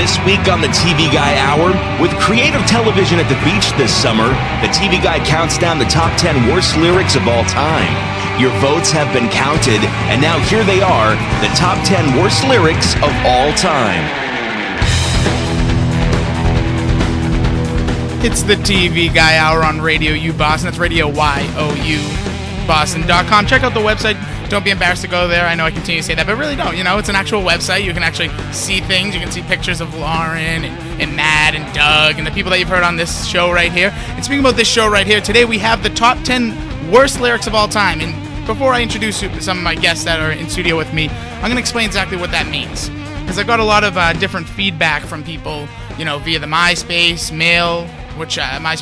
This week on the TV Guy Hour, with creative television at the beach this summer, the TV Guy counts down the top 10 worst lyrics of all time. Your votes have been counted, and now here they are, the top 10 worst lyrics of all time. It's the TV Guy Hour on Radio U Boston. That's Radio YOU Boston.com. Check out the website. Don't be embarrassed to go there. I know I continue to say that, but really don't. You know, it's an actual website. You can actually see things. You can see pictures of Lauren and Matt and Doug and the people that you've heard on this show right here. And speaking about this show right here, today we have the top 10 worst lyrics of all time. And before I introduce some of my guests that are in studio with me, I'm going to explain exactly what that means. Because I got a lot of different feedback from people, you know, via the MySpace, mail, which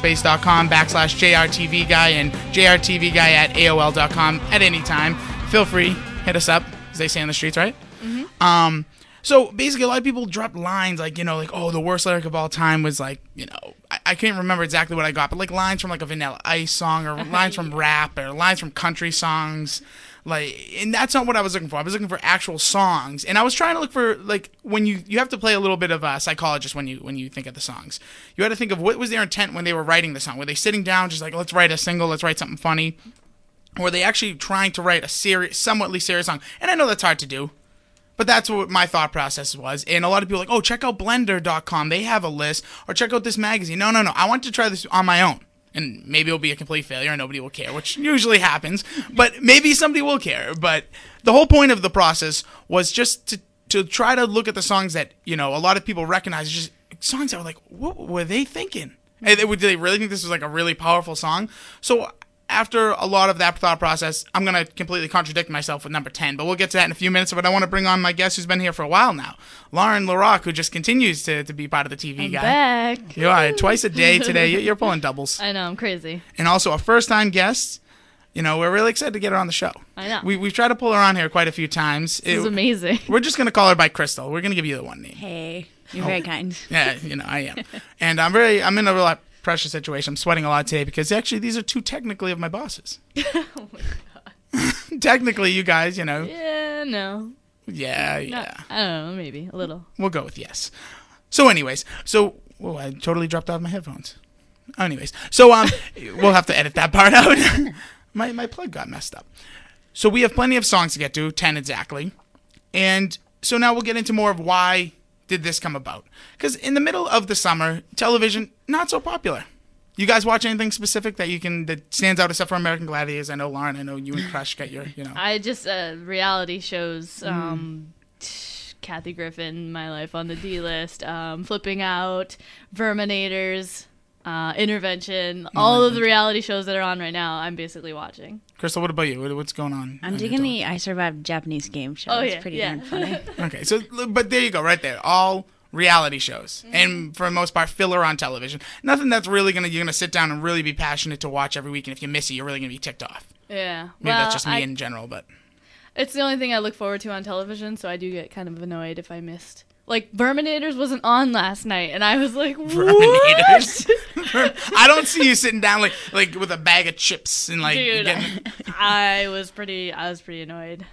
myspace.com/JRTV Guy and JRTVGuy@AOL.com at any time. Feel free, hit us up, as they say on the streets, right? Mm-hmm. So basically, a lot of people dropped lines like, you know, like, oh, the worst lyric of all time was like, you know, I can't remember exactly what I got, but like lines from like a Vanilla Ice song or lines from rap or lines from country songs. Like, and that's not what I was looking for. I was looking for actual songs, and I was trying to look for like when you have to play a little bit of a psychologist when you think of the songs. You had to think of what was their intent when they were writing the song. Were they sitting down just like, let's write a single, let's write something funny, or were they actually trying to write a somewhat serious song? And I know that's hard to do, but that's what my thought process was. And a lot of people are like, oh, check out Blender.com, they have a list, or check out this magazine. No, I want to try this on my own. And maybe it'll be a complete failure and nobody will care, which usually happens. But maybe somebody will care. But the whole point of the process was just to try to look at the songs that, you know, a lot of people recognize. Just songs that were like, what were they thinking? And did they really think this was like a really powerful song? So after a lot of that thought process, I'm going to completely contradict myself with number 10, but we'll get to that in a few minutes. But I want to bring on my guest who's been here for a while now, Lauren LaRock, who just continues to be part of the TV Guy. Back. You are twice a day today. You're pulling doubles. I know, I'm crazy. And also a first-time guest. You know, we're really excited to get her on the show. I know. We've tried to pull her on here quite a few times. This is amazing. We're just going to call her by Crystal. We're going to give you the one name. Hey, you're very kind. Yeah, you know, I am. And I'm in a real pressure situation. I'm sweating a lot today because actually these are two technically of my bosses. Oh my god. Technically, you guys, you know. Yeah, no. Yeah. I don't know, maybe a little. We'll go with yes. So anyways, I totally dropped out of my headphones. Anyways, so we'll have to edit that part out. My plug got messed up. So we have plenty of songs to get to, 10 exactly. And so now we'll get into more of why did this come about? Because in the middle of the summer, television, not so popular. You guys watch anything specific that stands out except for American Gladiators? I know, Lauren, I know you and Crush got your, you know. I just, reality shows, Kathy Griffin, My Life on the D-List, Flipping Out, Verminators, Intervention, all of the reality shows that are on right now, I'm basically watching. Crystal, what about you? What's going on? I'm digging the I Survived Japanese game show. It's pretty darn funny. Okay, but there you go, right there. All reality shows, and for the most part, filler on television. Nothing that's really you're gonna sit down and really be passionate to watch every week, and if you miss it, you're really gonna be ticked off. Yeah. Maybe that's just me in general, but it's the only thing I look forward to on television, so I do get kind of annoyed if I missed. Like, Verminators wasn't on last night, and I was like, what? Verminators? I don't see you sitting down like with a bag of chips and like. Dude, I was pretty annoyed.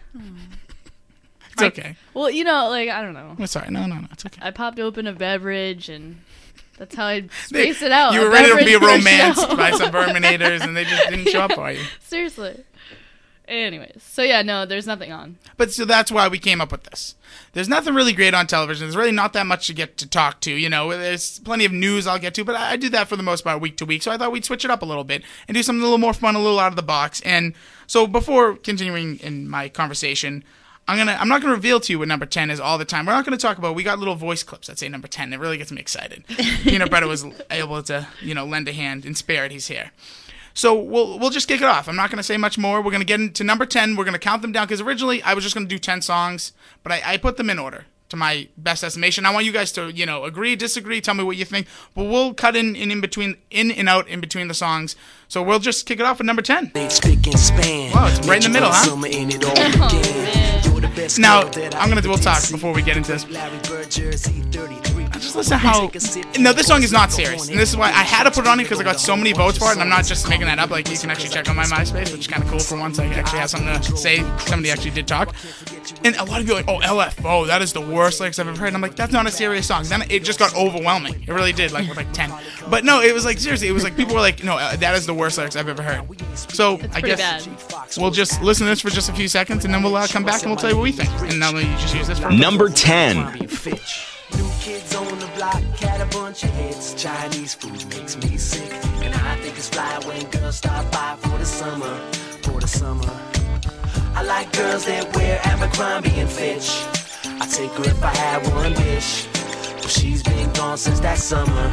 It's okay. Well, you know, like, I don't know. I'm sorry, no, it's okay. I popped open a beverage, and that's how I space it out. You were ready to be romanced by some Verminators, and they just didn't show up for you. Seriously. Anyways, so yeah, no, there's nothing on. But so that's why we came up with this. There's nothing really great on television. There's really not that much to get to talk to. You know, there's plenty of news I'll get to, but I do that for the most part week to week. So I thought we'd switch it up a little bit and do something a little more fun, a little out of the box. And so before continuing in my conversation, I'm not gonna reveal to you what number 10 is all the time. We're not gonna talk about. We got little voice clips that say number 10. It really gets me excited. Peanut Butter was able to, you know, lend a hand. In spirit, he's here. So we'll just kick it off. I'm not going to say much more. We're going to get into number 10. We're going to count them down because originally I was just going to do 10 songs, but I put them in order to my best estimation. I want you guys to, you know, agree, disagree, tell me what you think. But we'll cut in and out in between the songs. So we'll just kick it off with number 10. Wow, it's right in the middle, huh? Now, we'll talk before we get into this. just listen how. No, this song is not serious, and this is why I had to put it on it because I got so many votes for it, and I'm not just making that up. Like you can actually check on my MySpace, which is kind of cool for once. I actually have something to say. Somebody actually did talk, and a lot of people are like, "Oh, LFO, that is the worst lyrics I've ever heard." And I'm like, "That's not a serious song." Then it just got overwhelming. It really did, like with like 10. But no, it was like seriously, it was like people were like, "No, that is the worst lyrics I've ever heard." So I guess we'll just listen to this for just a few seconds, and then we'll come back and we'll tell you what we think. And now you just use this for number 10. New kids on the block had a bunch of hits. Chinese food makes me sick, and I think it's fly when girls stop by for the summer. For the summer, I like girls that wear Abercrombie and Fitch. I take her if I had one wish, but she's been gone since that summer.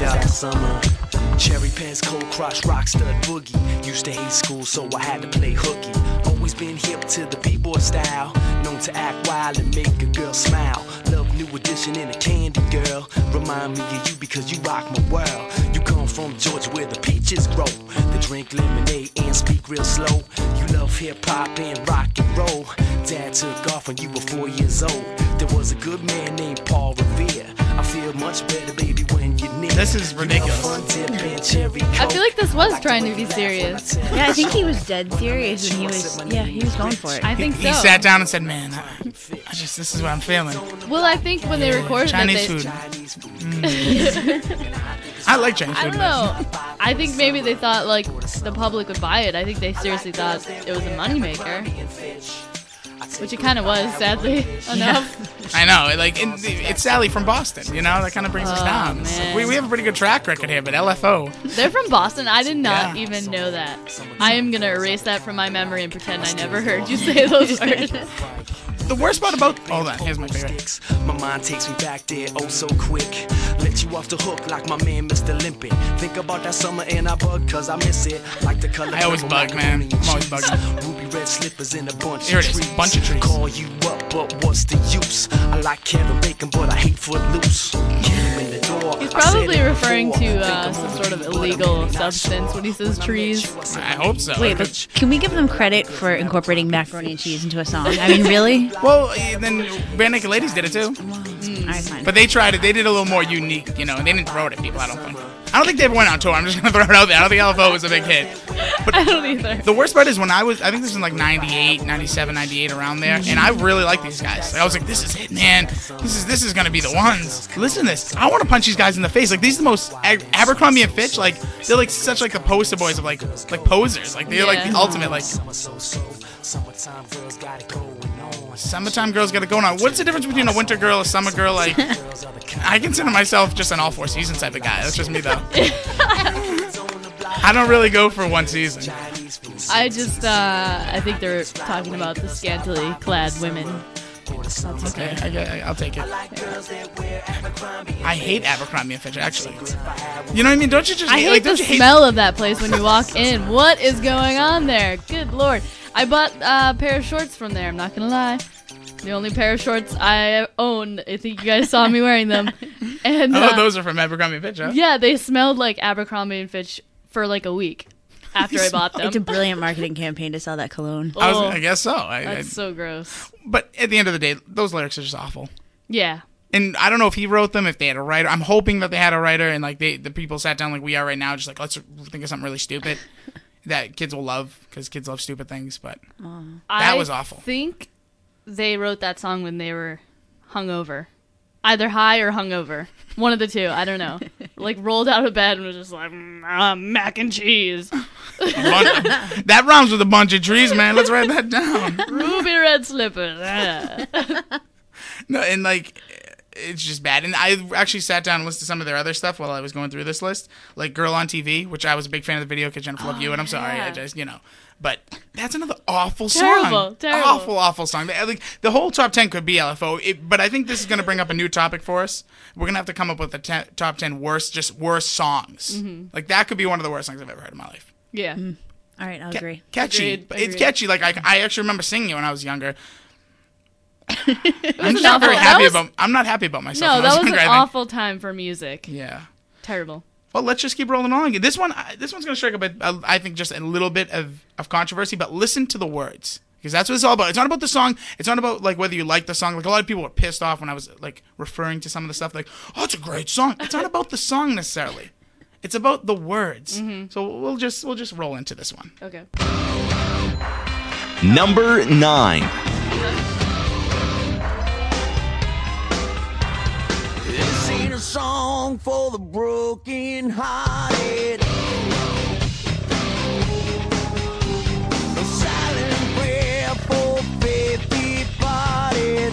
Cherry Pants, Cold Crush, Rockstud Boogie. Used to hate school, so I had to play hooky. Always been hip to the b-boy style, known to act wild and make a girl smile. Love New Edition and a Candy Girl. Remind me of you because you rock my world. You come from Georgia where the peaches grow. They drink lemonade and speak real slow. You love hip-hop and rock and roll. Dad took off when you were 4 years old. There was a good man named Paul Revere. I feel much better, baby, when you're near. This is ridiculous. I feel like this was trying to be serious. Yeah, I think he was dead serious when he was. Yeah, he was going for it. I think so. He sat down and said, "Man, this is what I'm feeling." Well, I think when they recorded Chinese it, food. I like Chinese food. I don't know. I think maybe they thought like the public would buy it. I think they seriously thought it was a moneymaker. Which it kind of was, sadly enough. I know, it's Sally from Boston, you know, that kind of brings us down. Man. We have a pretty good track record here, but LFO. They're from Boston. I did not even know that. I am going to erase that from my memory and pretend I never heard you say those words. The worst part about... Hold on, here's my favorite. My mind takes me back there oh so quick. Let you off the hook like my man Mr. Limpin'. Think about that summer and I bug cause I miss it. Like the color. I always bug, man. I'm always bugging. Ruby red slippers in a bunch Here of it is, trees. bunch of trees. Call you up, but what's the use? I like Kevin Bacon, but I hate Footloose. He's probably referring to some sort of illegal substance when he says trees. I hope so. Wait, but can we give them credit for incorporating macaroni and cheese into a song? I mean, really? Well, then Bare Naked Ladies did it too. All right, fine. But they tried it. They did it a little more unique, you know, and they didn't throw it at people, I don't think. I don't think they ever went on tour. I'm just going to throw it out there. I don't think LFO was a big hit. But I don't either. The worst part is when I think this was in like 98, 97, 98, around there, and I really like these guys. Like, I was like, this is it, man. This is going to be the ones. Listen to this. I want to punch these guys in the face. Like, these are the most Abercrombie and Fitch, like, they're like such like the poster boys of like posers. Like, they're like the ultimate, like, summertime girls got it going on. What's the difference between a winter girl, a summer girl? Like, I consider myself just an all four seasons type of guy. That's just me, though. I don't really go for one season. I just, I think they're talking about the scantily clad women. Okay, I'll take it. I hate Abercrombie and Fitch, actually. You know what I mean? Don't you just I hate the smell of that place when you walk in. What is going on there? Good Lord. I bought a pair of shorts from there, I'm not going to lie. The only pair of shorts I own. I think you guys saw me wearing them. And those are from Abercrombie and Fitch, huh? Yeah, they smelled like Abercrombie and Fitch for like a week after I bought them. It's a brilliant marketing campaign to sell that cologne. I guess so. That's so gross. But at the end of the day, those lyrics are just awful. Yeah. And I don't know if he wrote them, if they had a writer. I'm hoping that they had a writer and like the people sat down like we are right now, just like let's think of something really stupid that kids will love because kids love stupid things. But that was awful. I think they wrote that song when they were hungover. Either high or hungover. One of the two. I don't know. Like rolled out of bed and was just like, mac and cheese. That rhymes with a bunch of trees, man. Let's write that down. Ruby red slippers. No, and like, it's just bad. And I actually sat down and listened to some of their other stuff while I was going through this list. Like Girl on TV, which I was a big fan of the video because Jennifer Love You, and I'm sorry. I just, But that's another awful song. Terrible. Awful song. Like, the whole top 10 could be LFO, but I think this is going to bring up a new topic for us. We're going to have to come up with the top 10 worst songs. Mm-hmm. Like, that could be one of the worst songs I've ever heard in my life. Yeah. All right, I'll agree. Catchy. Agreed. It's catchy. Like, I actually remember singing it when I was younger. I'm not happy about myself. No, that was an awful time for music. Yeah. Terrible. Well, let's just keep rolling on. This one's going to strike up, I think, just a little bit of controversy, but listen to the words. Because that's what it's all about. It's not about the song. It's not about like whether you like the song. Like a lot of people were pissed off when I was like referring to some of the stuff. Like, oh, it's a great song. It's not about the song necessarily. It's about the words. So we'll just roll into this one. Okay. Number 9. This ain't a song for the broken hearted. A silent prayer for faith departed.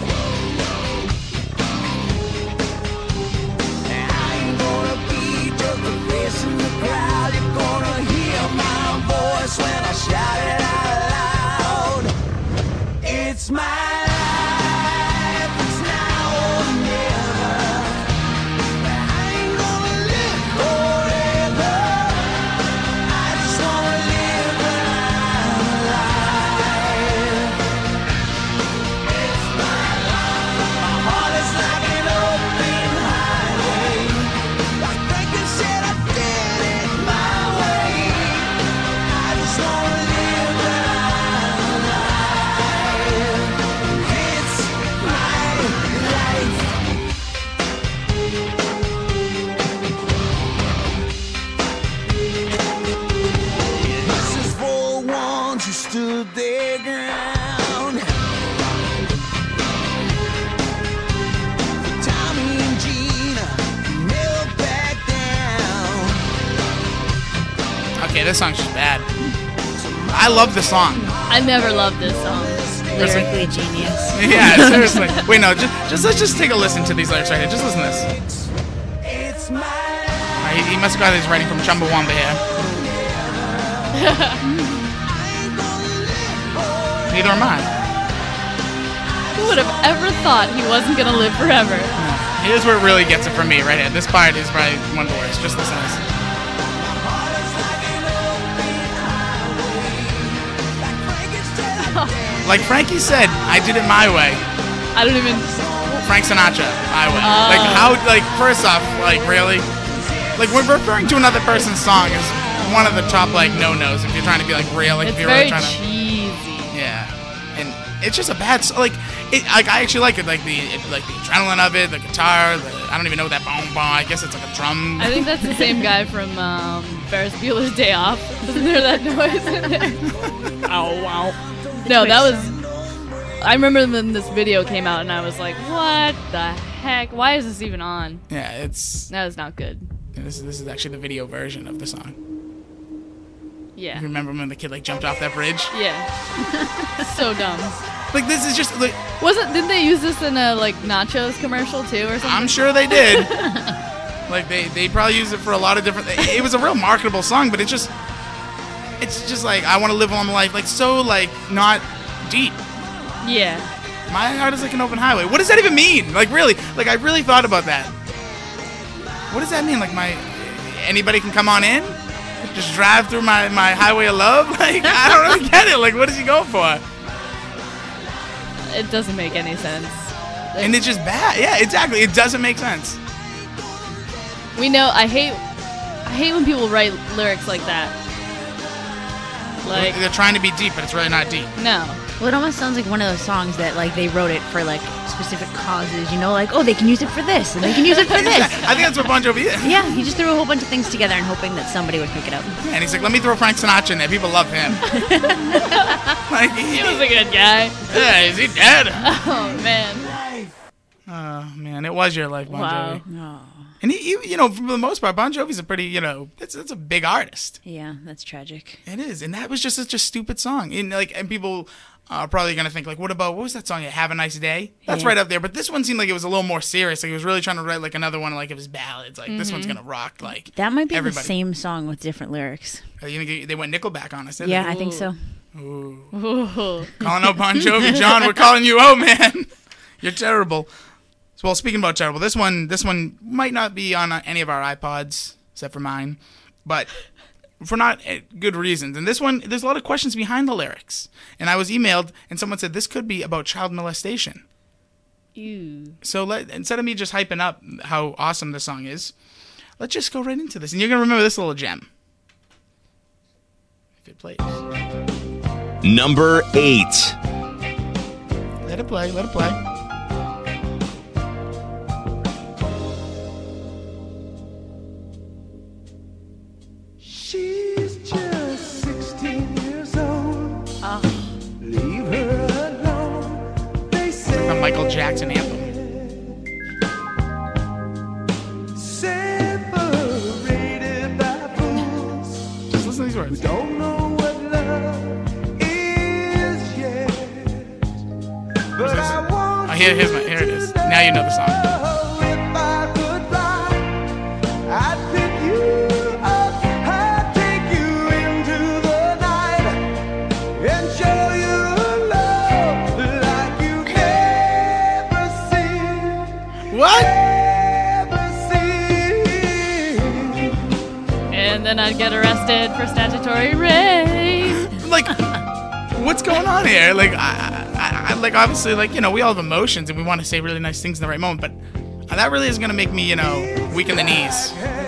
I ain't gonna be just a face in the crowd. You're gonna hear my voice when I shout it out loud. It's my life, it's now or never. I ain't gonna live forever. I just wanna live when I'm alive. It's my life. My heart is like an open highway. Like Franklin said, I did it my way. I just wanna live when I'm alive. It's my life. This is for ones who stood their ground. Tommy and Gina never back down. Okay, this song's just bad. I love the song. I never loved this song. Lyrically a genius. Yeah, seriously. Wait, no, just let's just take a listen to these lyrics right here. Just listen to this. It's my life. He must have got his writing from Chumbawamba here. Neither am I. Who would have ever thought he wasn't gonna live forever? Here's where it really gets it for me right here. This part is probably one of the worst. Just listen to this. Like Frankie said, I did it my way. I don't even. Frank Sinatra, my way. Like how? Like first off, like really? Like when referring to another person's song is one of the top like no-nos if you're trying to be like real. Like It's if you're really very trying to. cheesy. Yeah, and it's just a bad like it. Like I actually like it. Like the adrenaline of it, the guitar. I don't even know what that boom boom. I guess it's like a drum. I think that's the same guy from Ferris Bueller's Day Off. Isn't there that noise in there? Ow, wow. No, that was. I remember when this video came out, and I was like, "What the heck? Why is this even on?" Yeah, it's That was not good. this is actually the video version of the song. Yeah. You remember when the kid like jumped off that bridge? Yeah. So dumb. Like this is just like Didn't they use this in a like nachos commercial too or something? I'm sure they did. Like they probably used it for a lot of different. It was a real marketable song, but it's just like I want to live on life, like so like not deep. Yeah. My heart is like an open highway. What does that even mean? Like really? Like I really thought about that. What does that mean? Like anybody can come on in? Just drive through my highway of love? Like I don't really get it. Like what does he go for? It doesn't make any sense. And it's just bad. Yeah, exactly. It doesn't make sense. We know. I hate when people write lyrics like that. Like They're trying to be deep, but it's really not deep. no. Well, it almost sounds like one of those songs that like they wrote it for like specific causes, you know, like oh they can use it for this and they can use it for this. I think that's what Bon Jovi is. Yeah, he just threw a whole bunch of things together and hoping that somebody would pick it up. And he's like, let me throw Frank Sinatra in there. People love him. Like, He was a good guy. yeah, is he dead? Oh man. Oh man, it was your life, Bon Wow. Jovi. And he, you know, for the most part, Bon Jovi's a pretty, you know, that's a big artist. Yeah, that's tragic. It is, and that was just such a stupid song. And people are probably gonna think like, what was that song? Have a Nice Day. That's Yeah. right up there. But this one seemed like it was a little more serious. Like he was really trying to write like another one like of his ballads. Like this one's gonna rock. Like That might be everybody. the same song with different lyrics. You think they went Nickelback on us? didn't Yeah, they? I think so. Ooh. Calling out Bon Jovi, John. We're calling you out, man. You're terrible. So, well, speaking about terrible, this one might not be on any of our iPods except for mine, but for not good reasons. And this one, there's a lot of questions behind the lyrics. And I was emailed, and someone said this could be about child molestation. Ew. So instead of me just hyping up how awesome this song is, let's just go right into this. And you're gonna remember this little gem if it plays. Number 8. Let it play. Let it play. She's just 16 years old. Leave her alone. They say The Michael Jackson anthem. separated by fools. Just listen to these words. Don't know what love is yet. But I want Oh, here it is. Now you know the song. if I could fly, I'd pick you up, I'd take you into the night and show you love like you never seen, What? never seen. And then I'd get arrested for statutory rape. Like, what's going on here? Like, I like, obviously, like, you know, we all have emotions and we want to say really nice things in the right moment, but that really is going to make me, you know, weak in the knees.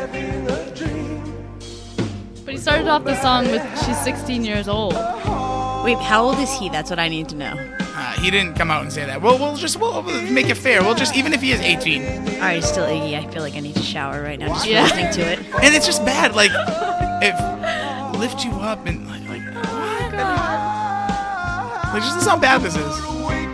But he started off the song with "She's 16 years old." Wait, how old is he? That's what I need to know. He didn't come out and say that. We'll make it fair. We'll just, even if he is 18. All right, still Iggy. I feel like I need to shower right now just Yeah. listening to it. And it's just bad. Like, it lift you up and, like, like, just listen how bad this is. Wait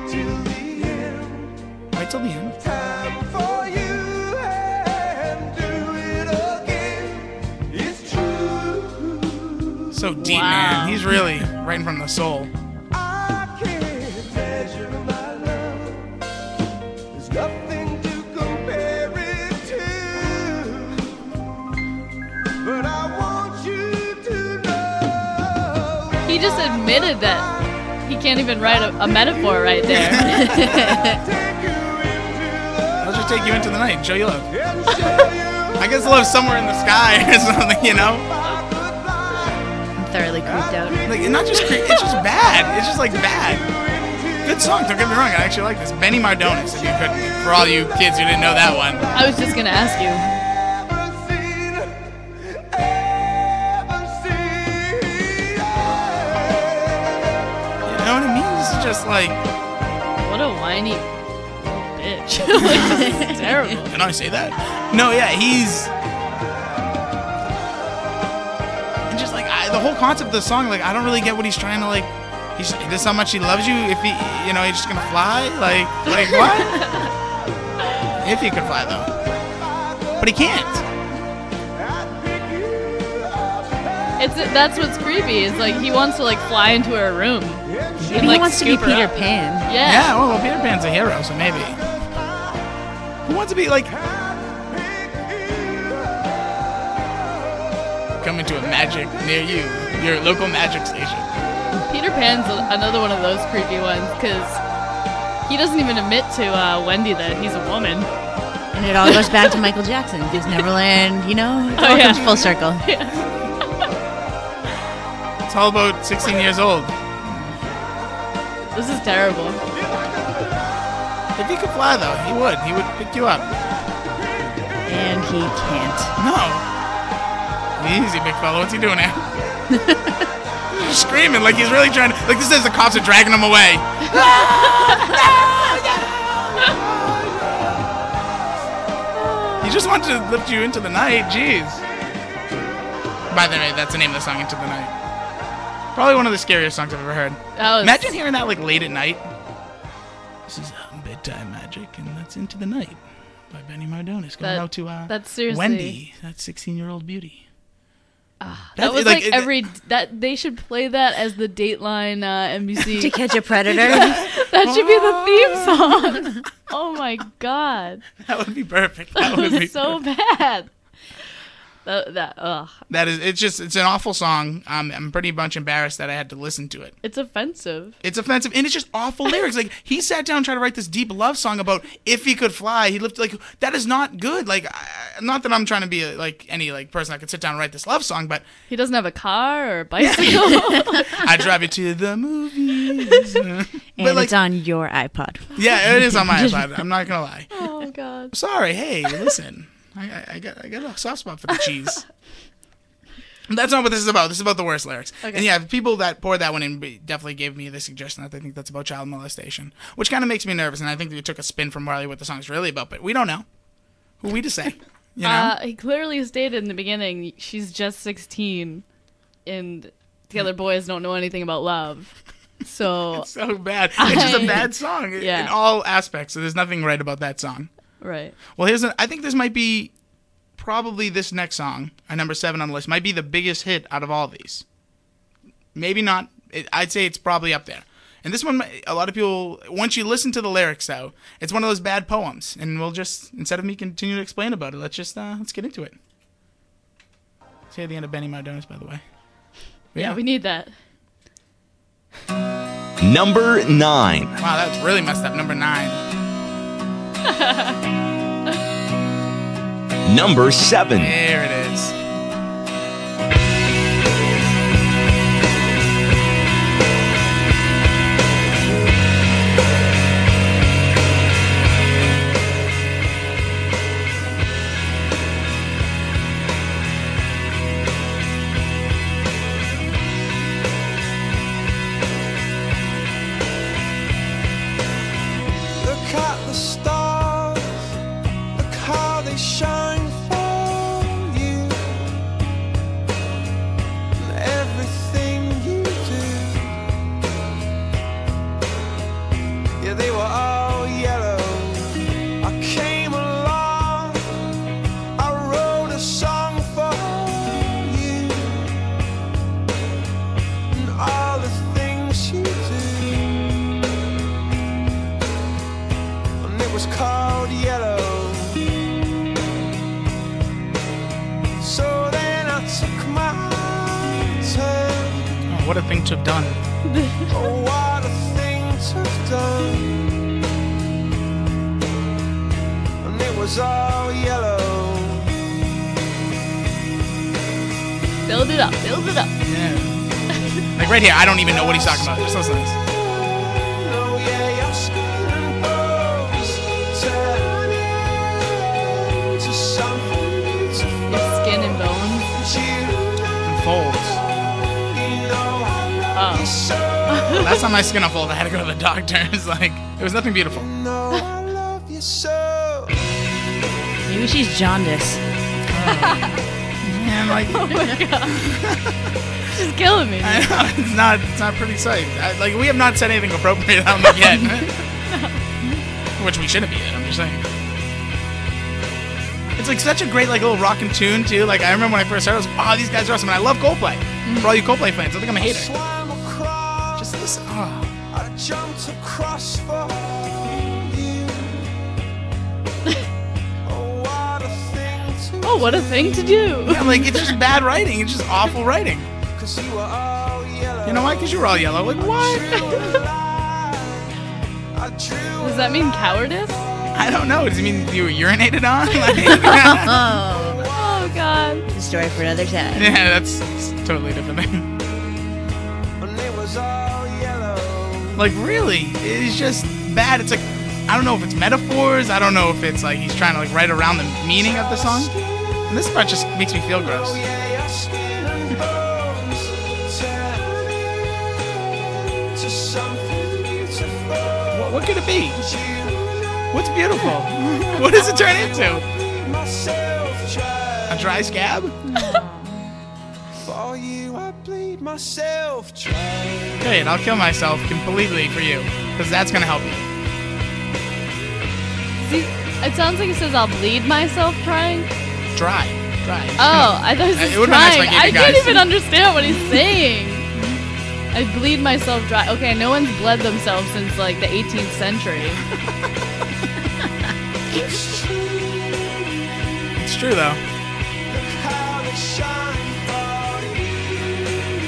till the end. Time for you and do it again. It's true. So deep, Wow. man. He's really writing from the soul. I can't measure my love. There's nothing to compare it to. But I want you to know. He just admitted that he can't even write a metaphor right there. I'll just take you into the night and show you love. I guess love somewhere in the sky or something, you know? I'm thoroughly creeped out. Like, not just it's just bad. It's just, like, bad. Good song, don't get me wrong. I actually like this. Benny Mardones, if you could, for all you kids who didn't know that one. I was just gonna ask you. You know what I mean? This is just like, What a whiny little bitch. Like, this is terrible. did I say that? No, yeah, he's. And just like, the whole concept of the song, like, I don't really get what he's trying to, like. This is how much he loves you. If he, you know, he's just gonna fly. Like what? If he could fly, though, but he can't. That's what's creepy. Is like he wants to like fly into her room. Maybe And, like, he wants to be scoop her Peter up. Pan. Yeah. Yeah, well, Peter Pan's a hero, so maybe. Who wants to be like coming to a magic near you, your local magic station? Peter Pan's another one of those creepy ones because he doesn't even admit to Wendy that he's a woman. And it all goes back to Michael Jackson because Neverland, you know, it all yeah. comes full circle. It's all about 16 years old. This is terrible. If he could fly, though, he would. He would pick you up. And he can't. No. Easy, big fella. What's he doing now? He's screaming like he's really trying to. Like, this says the cops are dragging him away. He just wanted to lift you into the night. Jeez. By the way, that's the name of the song, Into the Night. Probably one of the scariest songs I've ever heard. That was- Imagine hearing that, like, late at night. This is bedtime magic, and that's Into the Night by Benny Mardones. Going out to that's seriously- Wendy, that 16-year-old beauty. That was like that they should play that as the Dateline NBC. To Catch a Predator. That should be the theme song. Oh my god, That would be perfect. That would be that's so bad. That is, it's an awful song. I'm pretty much embarrassed that I had to listen to it. It's offensive. It's offensive, and it's just awful lyrics. Like, he sat down and tried to write this deep love song about if he could fly. He lived, like, that is not good. Like, not that I'm trying to be any person that could sit down and write this love song, but He doesn't have a car or a bicycle. I drive you to the movies. And like, it's on your iPod. yeah, it is on my iPod. I'm not gonna lie. Oh god. Sorry. Hey, listen. I got a soft spot for the cheese. That's not what this is about. This is about the worst lyrics. Okay. And yeah, people that poured that one in definitely gave me the suggestion that they think that's about child molestation, which kind of makes me nervous. And I think we took a spin from really what the song's really about, but we don't know. Who are we to say? You know? He clearly stated in the beginning she's just 16, and the other boys don't know anything about love. So So bad. It's just a bad song Yeah. in all aspects. So there's nothing right about that song. right. Well, I think this might be probably this next song, number 7 on the list, might be the biggest hit out of all these. Maybe not. I'd say it's probably up there. And this one, a lot of people, once you listen to the lyrics, though, it's one of those bad poems. And we'll just, instead of me continue to explain about it, let's get into it. Say the end of Benny Mardones, by the way. But Yeah, we need that. Number 9. Wow, that's really messed up. Number 9. Number 7. There it is. Look at the stars, look how they shine for you, and everything you do. Yeah, they were all yellow. I came along, I wrote a song for you, and all the things you do. It was called Yellow. So then I took my turn. Oh, what a thing to have done. Oh, what a thing to have done. And it was all yellow. Build it up, build it up. Yeah. Like right here, I don't even know what he's talking about. Just listen to this. Oh, yeah, your skin and bones turn into something beautiful. Your skin and bones. And folds. Oh. That's not my skin unfold. I had to go to the doctor. It's like, it was nothing beautiful. Maybe she's jaundice. Man, like, She's killing me. I know, it's not pretty sight. Like, we have not said anything appropriate on them yet. Which we shouldn't be yet, I'm just saying. It's like such a great like little rockin' tune too. Like I remember when I first heard it, I was like, oh, these guys are awesome. And I love Coldplay. For all you Coldplay fans, I think I'm a hater. Just listen. Oh. I jumped across for you. Oh, what a thing to Oh, what a thing to do. Yeah, like it's just bad writing. It's just awful writing. 'Cause you were all yellow. You know why? Because you were all yellow. Like what? Does that mean cowardice? I don't know. Does it mean you were urinated on? Like, Oh, Oh, God. it's a story for another time. yeah, that's a totally different thing. And it was all yellow. Like really, it's just bad. It's like I don't know if it's metaphors. I don't know if it's like he's trying to like write around the meaning of the song. And this part just makes me feel gross. Oh, yeah, your skin and bones turn into something beautiful. What could it be? You What's beautiful? What does it turn into? myself A dry scab? for you, I bleed myself dry. Great, I'll kill myself completely for you, because that's gonna help you. See, it sounds like it says I'll bleed myself trying. Dry. Oh, I thought it It was would've been nice if I trying. gave I you didn't guys- even understand what he's saying. I bleed myself dry. Okay, no one's bled themselves since like the 18th century. It's true though. How they shine for you.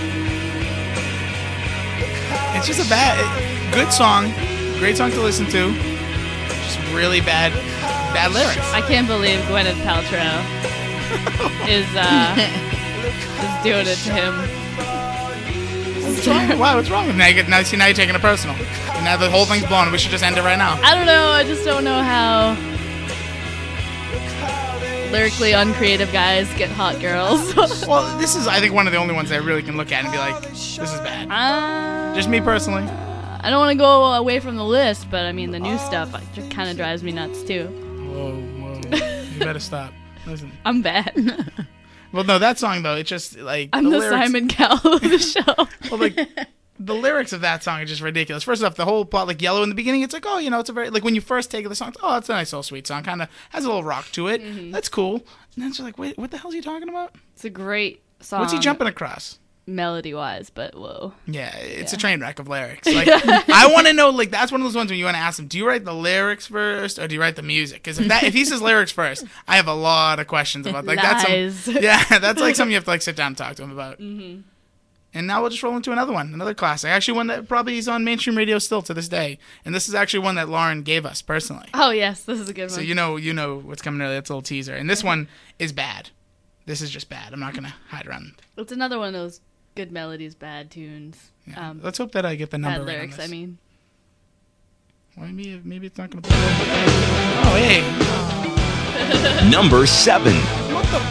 It's just a good song, great song to listen to. Just really bad lyrics. I can't believe Gwyneth Paltrow is doing it to him. What's wrong? Wow, what's wrong with now? Now you're taking it personal. And now the whole thing's blown. We should just end it right now. I don't know. I just don't know how lyrically uncreative guys get hot girls. Well, this is, I think, one of the only ones I really can look at and be like, this is bad. Just me personally. I don't want to go away from the list, but I mean the new stuff kind of drives me nuts too. Whoa. You better stop. Listen. I'm bad. Well, no, that song, though, it's just, like... I'm the lyrics, Simon Cowell of the show. Well, like, the lyrics of that song are just ridiculous. First off, the whole plot, like, Yellow in the beginning, it's like, oh, it's a very... Like, when you first take the song, it's, oh, it's a nice little sweet song. Kind of has a little rock to it. Mm-hmm. That's cool. And then it's like, wait, what the hell is he talking about? It's a great song. What's he jumping across? Melody-wise, but whoa. Yeah, it's a train wreck of lyrics. Like, I want to know, like, that's one of those ones when you want to ask him, do you write the lyrics first or do you write the music? Because if he says lyrics first, I have a lot of questions about like Lies. that's like something you have to like sit down and talk to him about. Mm-hmm. And now we'll just roll into another classic. Actually, one that probably is on mainstream radio still to this day. And this is actually one that Lauren gave us personally. Oh yes, this is a good one. So you know what's coming early. That's a little teaser. And this one is bad. This is just bad. I'm not gonna hide around. It's another one of those good melodies, bad tunes. Yeah. Let's hope that I get the number bad right lyrics. on this. I mean, Well, maybe it's not gonna. Oh hey. Number 7. What the?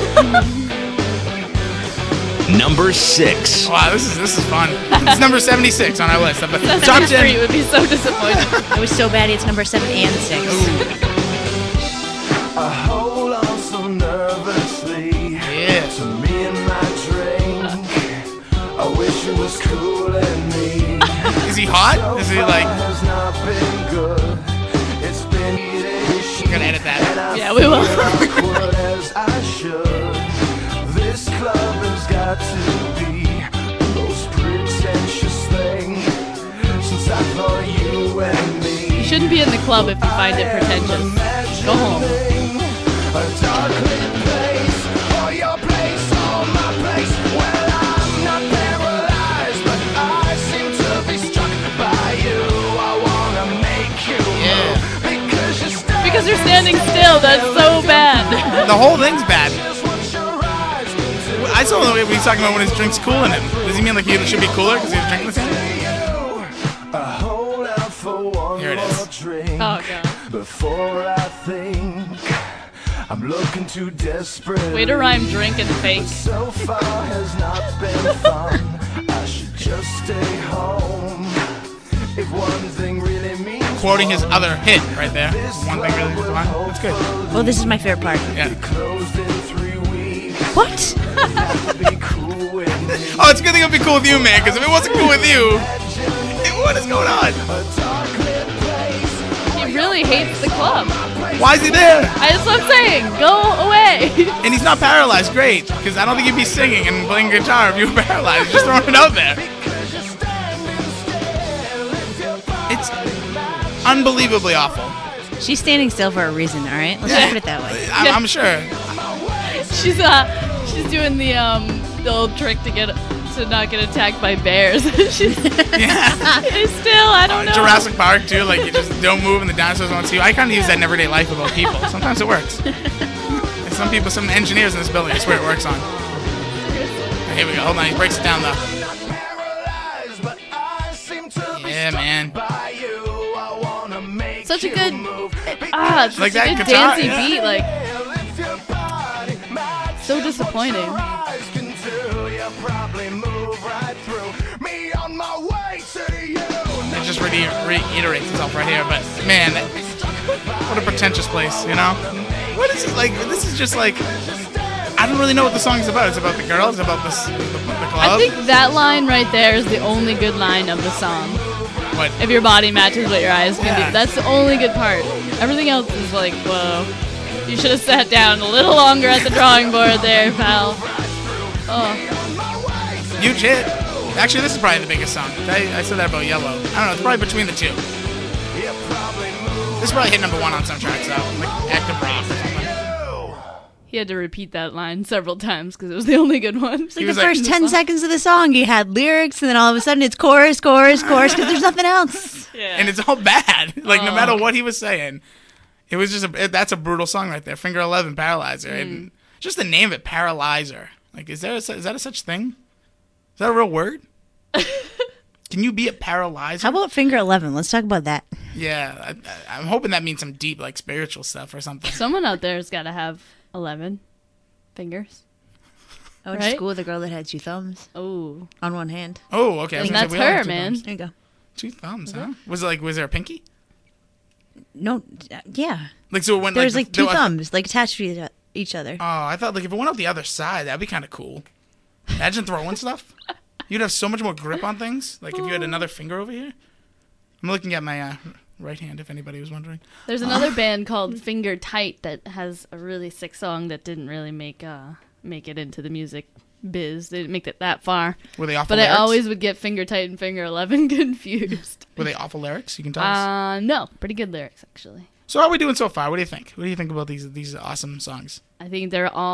Number 6. Wow, this is fun. It's number 76 on our list. Top Sesame Street 10. would be so disappointed. It was so bad it's number 7 and 6. I hold on so nervously Yeah. to me and my drink. I wish it was cool and me. Is he hot? Is he like? Has not been good. It's been We're gonna edit that. Yeah, we will. awkward as I should. This club has got to be the most pretentious thing since I thought you and me. You shouldn't be in the club if you find it pretentious. Go home. A dark lit place, or your place, or my place. Well, I'm not paralyzed, but I seem to be struck by you. I wanna make you Yeah. move Because you're standing still. That's so bad. The whole thing's bad. just what your eyes can do. I saw the way he's talking about when his drink's cooling him. Does he mean like he should be cooler because he's drinking the same? I hold out for one Here it more is. drink Oh god. before I think I'm looking too desperate. Way to rhyme drink and fake. So far has not been fun. I should just stay home. If one thing really means Quoting his other hit right there. One thing really is fun. That's good. Well, this is my favorite part. Yeah. closed in 3 weeks. What? Be cool with me. Oh, it's a good thing it'll be cool with you, man. Because if it wasn't cool with you, what is going on? He really hates the club. Why is he there? That's what I'm saying. Go away. And he's not paralyzed. Great, because I don't think he'd be singing and playing guitar if you were paralyzed. He's just throwing it out there. It's unbelievably awful. She's standing still for a reason, all right? Let's just put it that way. I'm sure. She's doing the old trick to not get attacked by bears. She's Yeah. still, I don't know. Jurassic Park too. Like you just don't move and the dinosaurs won't see you. I kind of use that in everyday life about people. Sometimes it works. And some engineers in this building, I swear it works on. Here we go. Hold on. He breaks it down though. Paralyzed, but I seem to be Yeah, struck man. by you. I wanna make Such a you good, move. it's Like such a that good guitar, dancey yeah. beat. Like Lift your body, match so disappointing. your eyes can do. You probably move right through me on my way to you. It just reiterates itself right here. But man, what a pretentious place, you know? What is it like? This is just like I don't really know what the song is about. It's about the girl. It's about the club. I think that line right there is the only good line of the song. What? If your body matches what your eyes can Yeah. do, that's the only good part. Everything else is like, whoa. You should have sat down a little longer at the drawing board there, pal. Oh, Huge hit. Actually, this is probably the biggest song. I said that about Yellow. I don't know. It's probably between the two. This probably hit number 1 on some tracks though, like Active Rock or something. he had to repeat that line several times because it was the only good one. Like the was like- first 10 seconds of the song, you had lyrics, and then all of a sudden it's chorus, chorus, chorus, because there's nothing else. Yeah. And it's all bad. Like no matter what he was saying, it was just that's a brutal song right there. Finger 11, Paralyzer, and just the name of it, Paralyzer. Like, is that a such thing? Is that a real word? Can you be a paralyzer? How about Finger 11? Let's talk about that. Yeah, I'm hoping that means some deep, like spiritual stuff or something. Someone out there has got to have 11 fingers. I went to Right? school with a girl that had 2 thumbs Oh, on one hand. Oh, okay. I was and gonna that's say, we all have her, 2 man. thumbs. There you go. 2 thumbs, huh? Was there a pinky? No, yeah. Like, so it went There's like 2 there- thumbs, like attached to each other. Oh, I thought like if it went out the other side, that'd be kind of cool. Imagine throwing stuff. You'd have so much more grip on things. Like if you had another finger over here. I'm looking at my right hand, if anybody was wondering. There's another band called Finger Tight that has a really sick song that didn't really make it into the music biz. They didn't make it that far. Were they awful But lyrics? I always would get Finger Tight and Finger 11 confused. Were they awful lyrics? You can tell us. No, pretty good lyrics actually. So how are we doing so far? What do you think? What do you think about these awesome songs? I think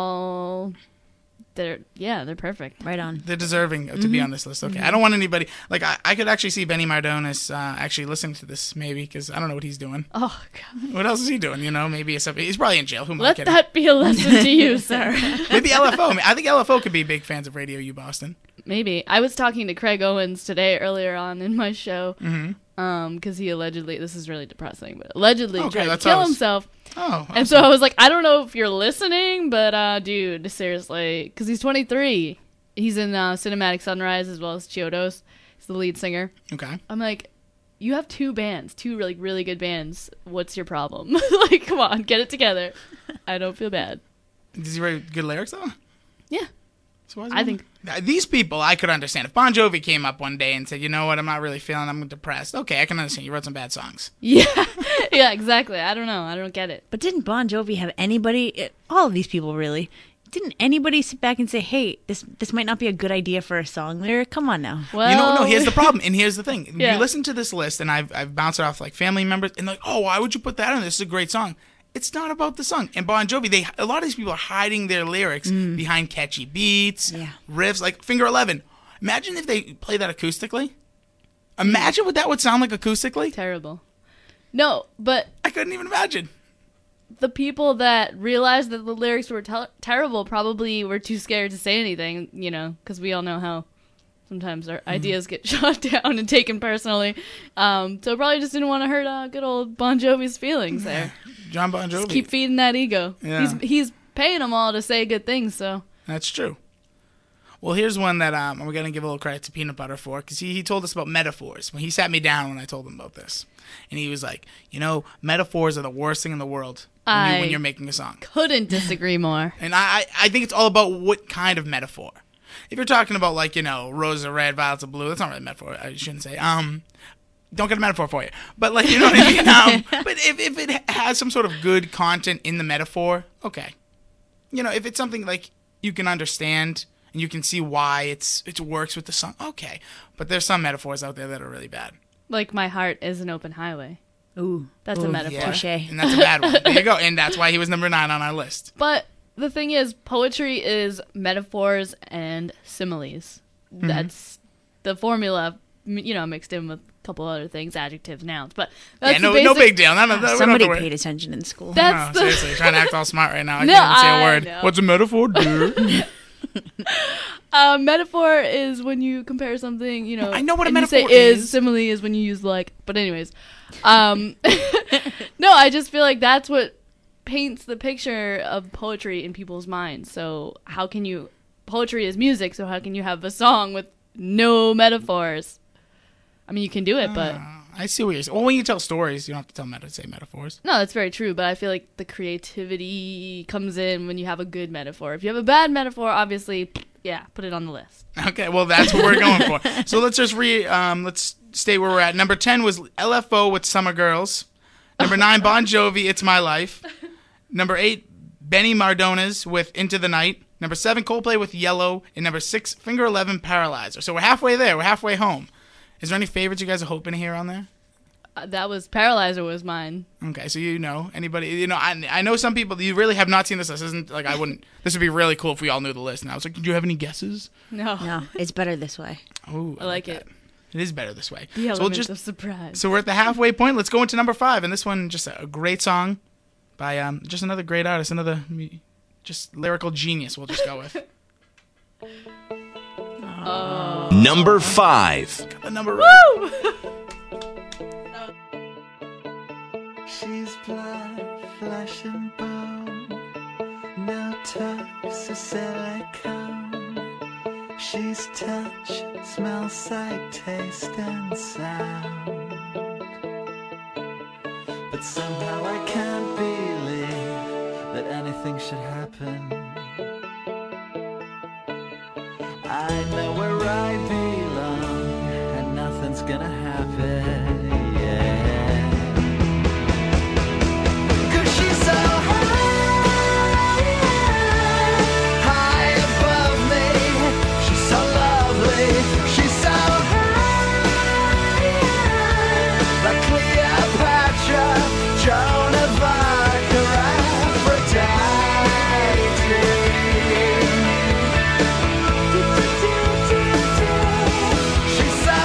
they're perfect. Right on. They're deserving to be on this list. Okay, I don't want anybody like I could actually see Benny Mardones actually listening to this maybe because I don't know what he's doing. Oh god. What else is he doing? You know, maybe he's probably in jail. Who am I Let kidding? that be a lesson to you, sir. Maybe LFO. I think LFO could be big fans of Radio U Boston. Maybe. I was talking to Craig Owens today earlier on in my show. Mm-hmm. Because he allegedly, this is really depressing, but allegedly Okay, tried to that's kill always- himself. Oh, And so I was like, I don't know if you're listening, but dude, seriously, because he's 23. He's in Cinematic Sunrise as well as Chiodos. He's the lead singer. okay. I'm like, you have 2 bands, 2 like really good bands. What's your problem? Like, come on, get it together. I don't feel bad. Does he write good lyrics though? Yeah. So why is I he- think- these people I could understand. If Bon Jovi came up one day and said, "You know what? I'm not really feeling. I'm depressed." Okay, I can understand. You wrote some bad songs. Yeah. Yeah, exactly. I don't know. I don't get it. But didn't Bon Jovi have anybody, all of these people really, didn't anybody sit back and say, hey, this might not be a good idea for a song lyric? Come on now. Well, No. Here's the problem, and here's the thing. Yeah. You listen to this list, and I've bounced it off like family members, and like, oh, why would you put that in? This is a great song. It's not about the song. And Bon Jovi, a lot of these people are hiding their lyrics behind catchy beats, riffs, like Finger 11. Imagine if they play that acoustically. Imagine what that would sound like acoustically. terrible. No, but I couldn't even imagine. the people that realized that the lyrics were terrible probably were too scared to say anything, you know, because we all know how sometimes our ideas get shot down and taken personally. So probably just didn't want to hurt good old Bon Jovi's feelings there. John Bon Jovi. Keep feeding that ego. Yeah. He's paying them all to say good things, so. That's true. Well, here's one that we're going to give a little credit to Peanut Butter for, because he told us about metaphors. When he sat me down when I told him about this. And he was like, you know, metaphors are the worst thing in the world when you're making a song. Couldn't disagree more. And I think it's all about what kind of metaphor. If you're talking about, like, you know, roses are red, violets are blue, that's not really a metaphor. I shouldn't say. Don't get a metaphor for you. But, like, you know what I mean? But if it has some sort of good content in the metaphor, okay. You know, if it's something, like, you can understand and you can see why it works with the song, okay. But there's some metaphors out there that are really bad. Like, my heart is an open highway. Ooh. That's a metaphor. Yeah. Touche. And that's a bad one. There you go. And that's why he was number 9 on our list. But the thing is, poetry is metaphors and similes. Mm-hmm. That's the formula, you know, mixed in with a couple other things, adjectives, nouns. But that's Yeah, no, the no basic- big deal. No, we don't have to Somebody worry. paid attention in school. That's No, the seriously, trying to act all smart right now. I No, can't even say a I word. know. What's a metaphor, dude? metaphor is when you compare something, you know. I know what a and you metaphor say is. Simile is when you use like. But anyways, no, I just feel like that's what paints the picture of poetry in people's minds. So how can you? Poetry is music, so how can you have a song with no metaphors? I mean, you can do it, but I see what you're saying. Well, when you tell stories, you don't have to say metaphors. no, that's very true. But I feel like the creativity comes in when you have a good metaphor. If you have a bad metaphor, obviously, yeah, put it on the list. Okay, well, that's what we're going for. So let's just let's stay where we're at. Number 10 was LFO with Summer Girls. Number 9, Bon Jovi, It's My Life. Number 8, Benny Mardones with Into the Night. Number 7, Coldplay with Yellow. And number 6, Finger 11, Paralyzer. So we're halfway there. We're halfway home. Is there any favorites you guys are hoping to hear on there? That was Paralyzer was mine. Okay, so you know anybody? You know, I know some people. You really have not seen this list. This isn't like I wouldn't. This would be really cool if we all knew the list. And I was like, do you have any guesses? No, No, it's better this way. Oh, I like it. It is better this way. The So we'll element just of surprise. so we're at the halfway point. Let's go into number 5, and this one just a great song by just another great artist, another just lyrical genius. We'll just go with. Number 5. Got the number right. She's blind, flesh and bone, no touch of silicone. She's touch, smell, sight, taste, and sound. But somehow I can't believe that anything should happen. I know where I belong, and nothing's gonna happen, yeah. 'Cause she's so high above me. She's so lovely. She's so high, like Cleopatra, Joan of Arc, or Aphrodite. She's so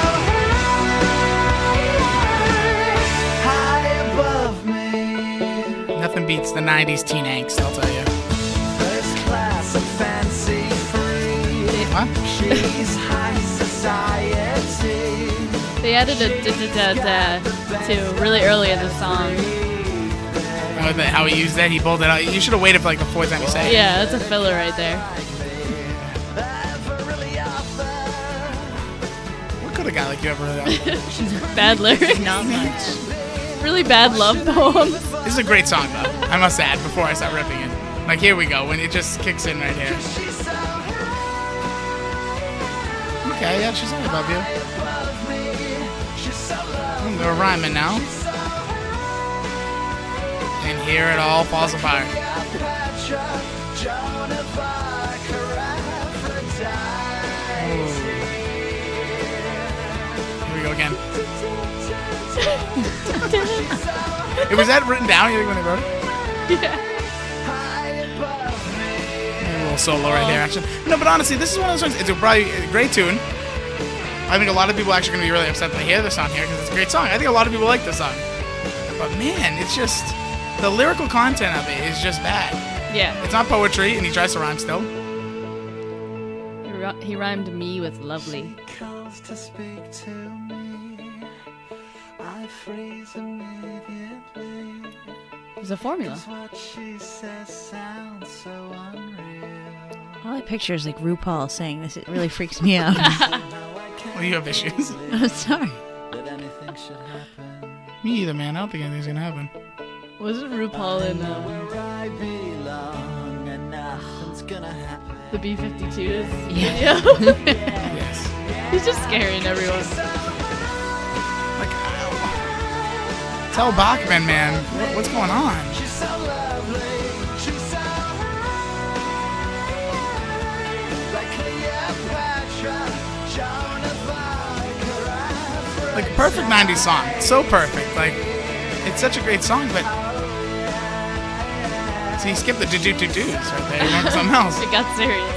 high above me. Nothing beats the 90s teen angst, I'll tell you. First class and fancy free. What? She's high society. They added a da-da-da-da to really early in the song. How he used that, he pulled it out. You should have waited for like the fourth time you say it. Yeah, that's a filler right there. What could a guy like you ever really done? Bad lyrics. Not much. Really bad love poems. This is a great song, though. I must add before I start ripping it. Like, here we go, when it just kicks in right here. Okay, yeah, she's all above you. We're rhyming now. And here it all falls apart. Here we go again. Was that written down, you think, when they wrote it? Yeah. A little solo right here, actually. No, but honestly, this is one of those songs. It's probably a great tune. I think a lot of people are actually going to be really upset that they hear this song here because it's a great song. I think a lot of people like this song. But man, it's just, the lyrical content of it is just bad. Yeah. It's not poetry, and he tries to rhyme still. He rhymed me with lovely. Calls to speak to me. I freeze immediately. There's a formula. What she says sounds so unreal. All I picture is like RuPaul saying this. It really freaks me out. Well, you have issues. I'm sorry. That anything should happen. Me either, man. I don't think anything's going to happen. Wasn't RuPaul in Where I belong, and nothing's gonna happen. the B-52s? Yeah. Yes. He's just scaring everyone. Like, ow. Tell Bachman, man, what's going on? She's so lovely. She's so high, like Cleopatra, Joan of Arc, or Aphrodite. Like, perfect 90s song. So perfect. Like, it's such a great song, but... See, he skipped the do-do-do-do's right there. He went to something else. It got serious.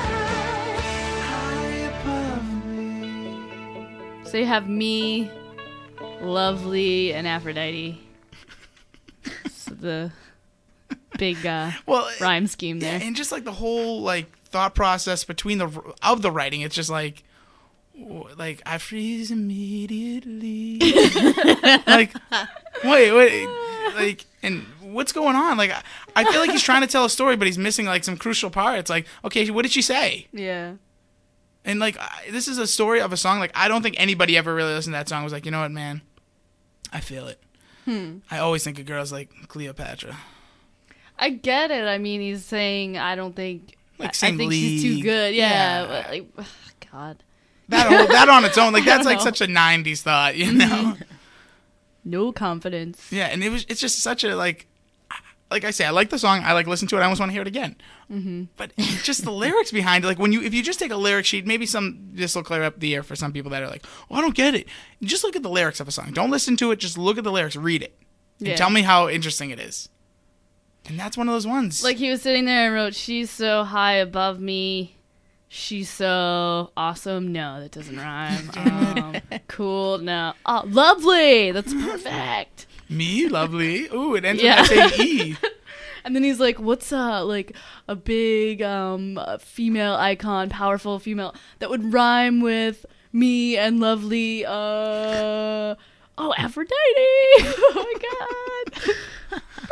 So you have me, Lovely, and Aphrodite. So the big Well, rhyme scheme there. and just like the whole like thought process between the writing, it's just like I freeze immediately. Like, wait, like, and what's going on? Like, I feel like he's trying to tell a story, but he's missing like some crucial parts. Like, okay, what did she say? Yeah. And like, this is a story of a song. Like, I don't think anybody ever really listened to that song and was like, you know what, man, I feel it. I always think of girls like Cleopatra. I get it. I mean, he's saying, I don't think... Like, I same think she's too league. good. Yeah. Yeah. But like, ugh, God. That on its own, like, that's like know. such a 90s thought, you know? No confidence. Yeah, and it's just such a, like I say, I like the song. I like listen to it. I almost want to hear it again. Mm-hmm. But it's just the lyrics behind it. Like, if you just take a lyric sheet, maybe this will clear up the air for some people that are like, oh, I don't get it. Just look at the lyrics of a song. Don't listen to it. Just look at the lyrics. Read it. And Yeah. tell me how interesting it is. And that's one of those ones. Like, he was sitting there and wrote, she's so high above me. She's so awesome. No, that doesn't rhyme. Cool. No. Oh, lovely. That's perfect. Me, lovely. Ooh, it ends Yeah. with I say E. And then he's like, what's like a big female icon, powerful female that would rhyme with me and lovely? Oh, Aphrodite. Oh my God.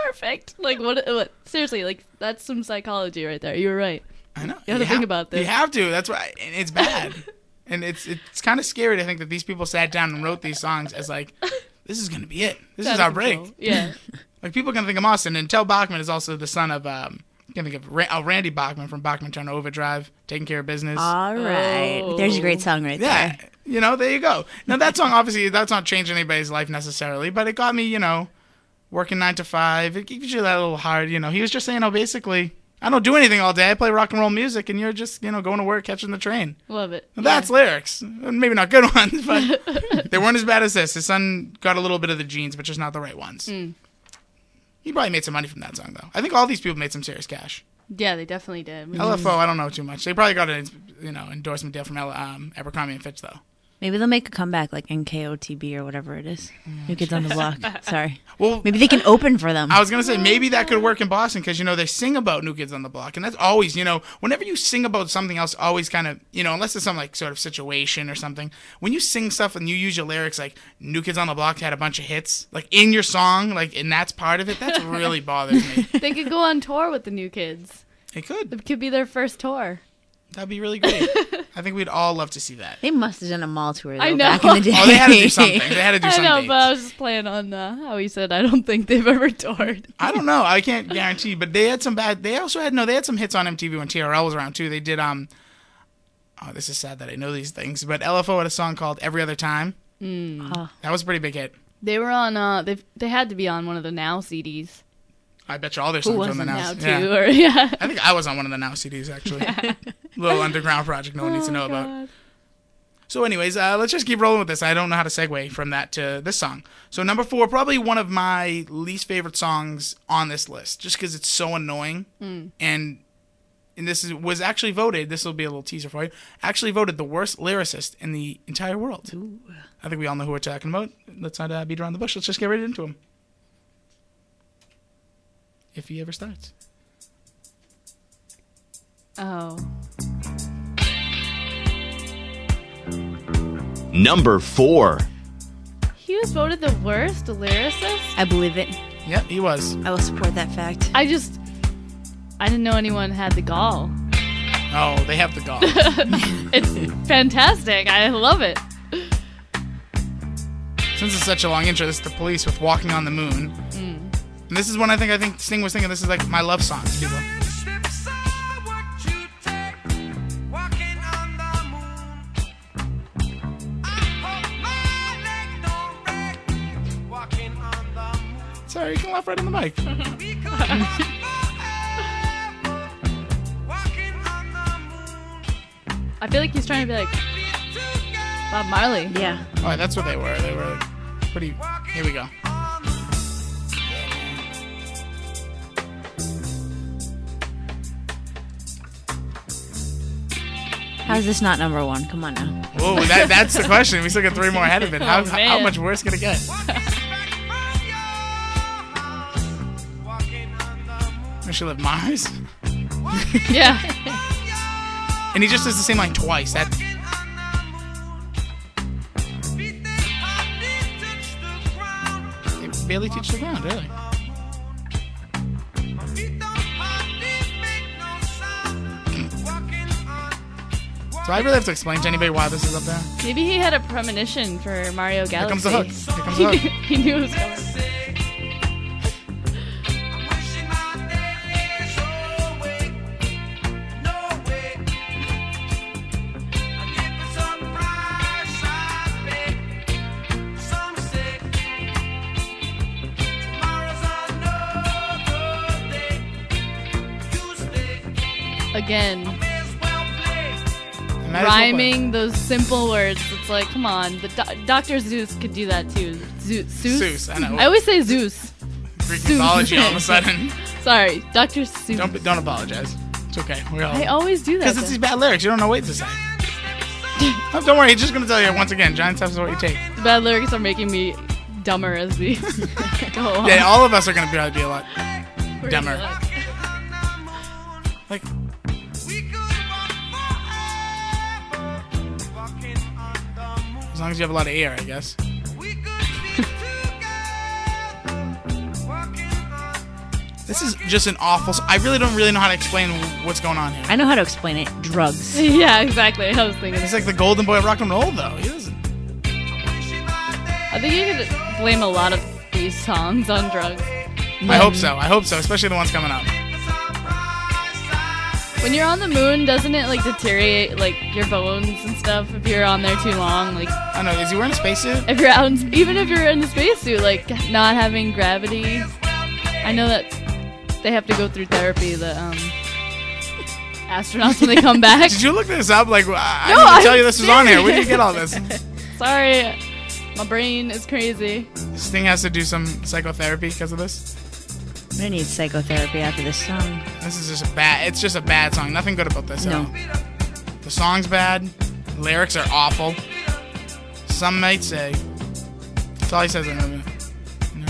perfect. Like what? Seriously, like that's some psychology right there. You were right. I know. You have to think about this. You have to. That's why, and it's bad. And it's kind of scary to think that these people sat down and wrote these songs as like, this is gonna be it. This is our break. Yeah. Like people are gonna think of Austin, and Tel Bachman is also the son of can think of Randy Bachman from Bachman Turner Overdrive, Taking Care of Business. All right. Oh. There's a great song right Yeah, there. there you go. Now that song, obviously, that's not changing anybody's life necessarily, but it got me, working 9 to 5. It gives you that little hard, He was just saying, basically, I don't do anything all day. I play rock and roll music, and you're just, going to work, catching the train. Love it. Now, that's lyrics. Maybe not good ones, but they weren't as bad as this. His son got a little bit of the genes, but just not the right ones. He probably made some money from that song, though. I think all these people made some serious cash. Yeah, they definitely did. LFO, I don't know too much. They probably got an, endorsement deal from Abercrombie and Fitch, though. Maybe they'll make a comeback like NKOTB or whatever it is. New Kids on the Block. Sorry. Well, Maybe they can open for them. I was going to say, maybe that could work in Boston because, they sing about New Kids on the Block. And that's always, whenever you sing about something else, always kind of, unless it's some like sort of situation or something, when you sing stuff and you use your lyrics like New Kids on the Block had a bunch of hits, like in your song, like, and that's part of it, that's really bothers me. They could go on tour with the New Kids. It could. It could be their first tour. That'd be really great. I think we'd all love to see that. They must have done a mall tour though, I know. back in the day. Oh, they had to do something. They had to do I something. know, but I was just playing on how he said I don't think they've ever toured. I don't know. I can't guarantee, but they had some bad. They also had they had some hits on MTV when TRL was around too. They did Oh, this is sad that I know these things, but LFO had a song called "Every Other Time." That was a pretty big hit. They were on. They had to be on one of the Now CDs. I bet you all their Who songs on the wasn't Now. Now too? Or, yeah. I think I was on one of the Now CDs actually. Little underground project no one needs to know about. So, anyways, let's just keep rolling with this. I don't know how to segue from that to this song. So, number 4, probably one of my least favorite songs on this list, just because it's so annoying. And this was actually voted. This will be a little teaser for you. Actually voted the worst lyricist in the entire world. Ooh. I think we all know who we're talking about. Let's not beat around the bush. Let's just get right into him. If he ever starts. Oh. Number 4. He was voted the worst lyricist? I believe it. Yep, he was. I will support that fact. I didn't know anyone had the gall. Oh, they have the gall. It's fantastic. I love it. Since it's such a long intro, this is The Police with Walking on the Moon. And this is one I think Sting was thinking this is like my love song to people. Sorry, you can laugh right on the mic. I feel like he's trying to be like Bob Marley. Yeah. Oh, that's what they were. They were pretty... Here we go. How is this not number 1? Come on now. Whoa, that's the question. We still got 3 more ahead of it. How man. much worse can it get? We should live Mars. Yeah. And he just does the same line twice. That... It barely touched the ground, really. So I really have to explain to anybody why this is up there. Maybe he had a premonition for Mario Here comes Galaxy. the hook. Here comes the hook. He knew it was coming. Again, rhyming those simple words. It's like, come on. The Dr. Zeus could do that too. Zeus? I know. I always say Zeus. Greek mythology all of a sudden. Sorry, Dr. Seuss. Don't apologize. It's okay. I always do that. Because it's these bad lyrics. You don't know what to say. Oh, don't worry. He's just going to tell you once again. Giant steps is what you take. The bad lyrics are making me dumber as we go on. Yeah, all of us are going to be a lot dumber. Like... As long as you have a lot of air, I guess. This is just an awful. I really don't know how to explain what's going on here. I know how to explain it. Drugs. Yeah, exactly. I was thinking. It's like the golden boy of rock and roll, though. He doesn't. I think you could blame a lot of these songs on drugs. I hope so. Especially the ones coming up. When you're on the moon, doesn't it like deteriorate like your bones and stuff if you're on there too long? Like, I don't know. Is he wearing a spacesuit? if you're out, even if you're in the spacesuit, like not having gravity. I know that they have to go through therapy. The astronauts when they come back. Did you look this up? Like, I No, didn't I'm tell you this was on here. Where did you get all this? Sorry, my brain is crazy. This thing has to do some psychotherapy because of this. I'm gonna need psychotherapy after this song. This is just a bad. It's just a bad song. Nothing good about this. at No. all. The song's bad. The lyrics are awful. Some might say. That's all he says in the movie. No.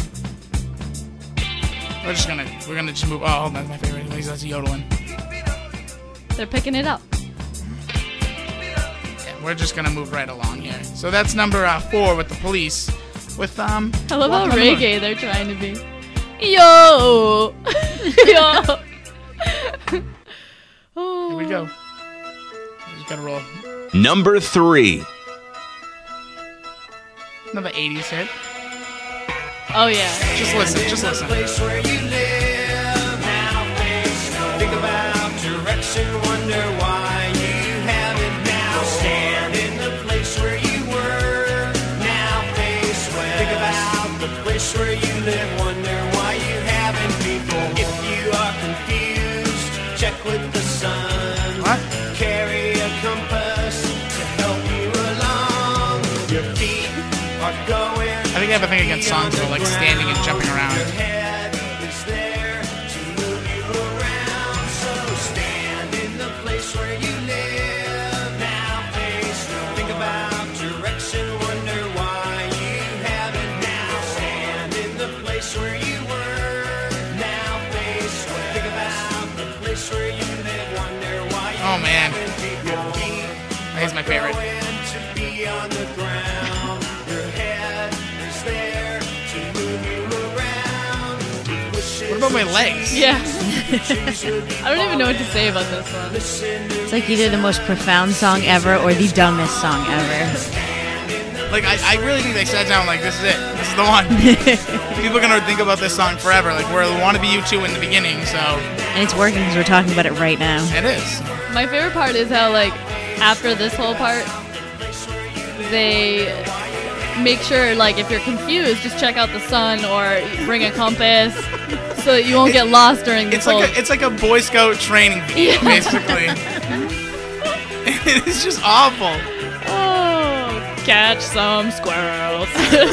We're gonna just move. Oh, hold on, that's my favorite. That's yodeling. They're picking it up. Yeah, we're just gonna move right along here. So that's number 4 with the police. With I love how Walking on the Moon. reggae they're trying to be. Yo, yo. Oh. Here we go. We just gotta roll. Number 3. Another 80s hit. Oh yeah. Just listen. Place where you live now, face. Think about direction, wonder why you haven't now. Stand in the place where you were now, face. Think about the place where you live, wonder why you haven't before. If you are confused, check with the sun. What? Carry a compass to help you along. Your feet are going. I think I have a thing against songs that are like standing and jumping around. Your head is there to move you around. So stand in the place where you live. Now face, think about direction, wonder why you haven't now. Stand in the place where you were. Now face, think about the place where you live, wonder why you Oh, man. haven't before. He's my favorite. Going to be on the ground. Your head is there to move you around. What about my legs? Yeah. I don't even know what to say about this one. It's like either the most profound song ever or the dumbest song ever. Like, I really think they sat down like, this is it. This is the one. People are going to think about this song forever. Like, we're Want to Be You 2 in the beginning, so And it's working because we're talking about it right now. it is. My favorite part is how, like, after this whole part, they make sure, like, if you're confused, just check out the sun or bring a compass so that you won't get lost during this whole... It's like a Boy Scout training video, basically. It's just awful. Oh, catch some squirrels.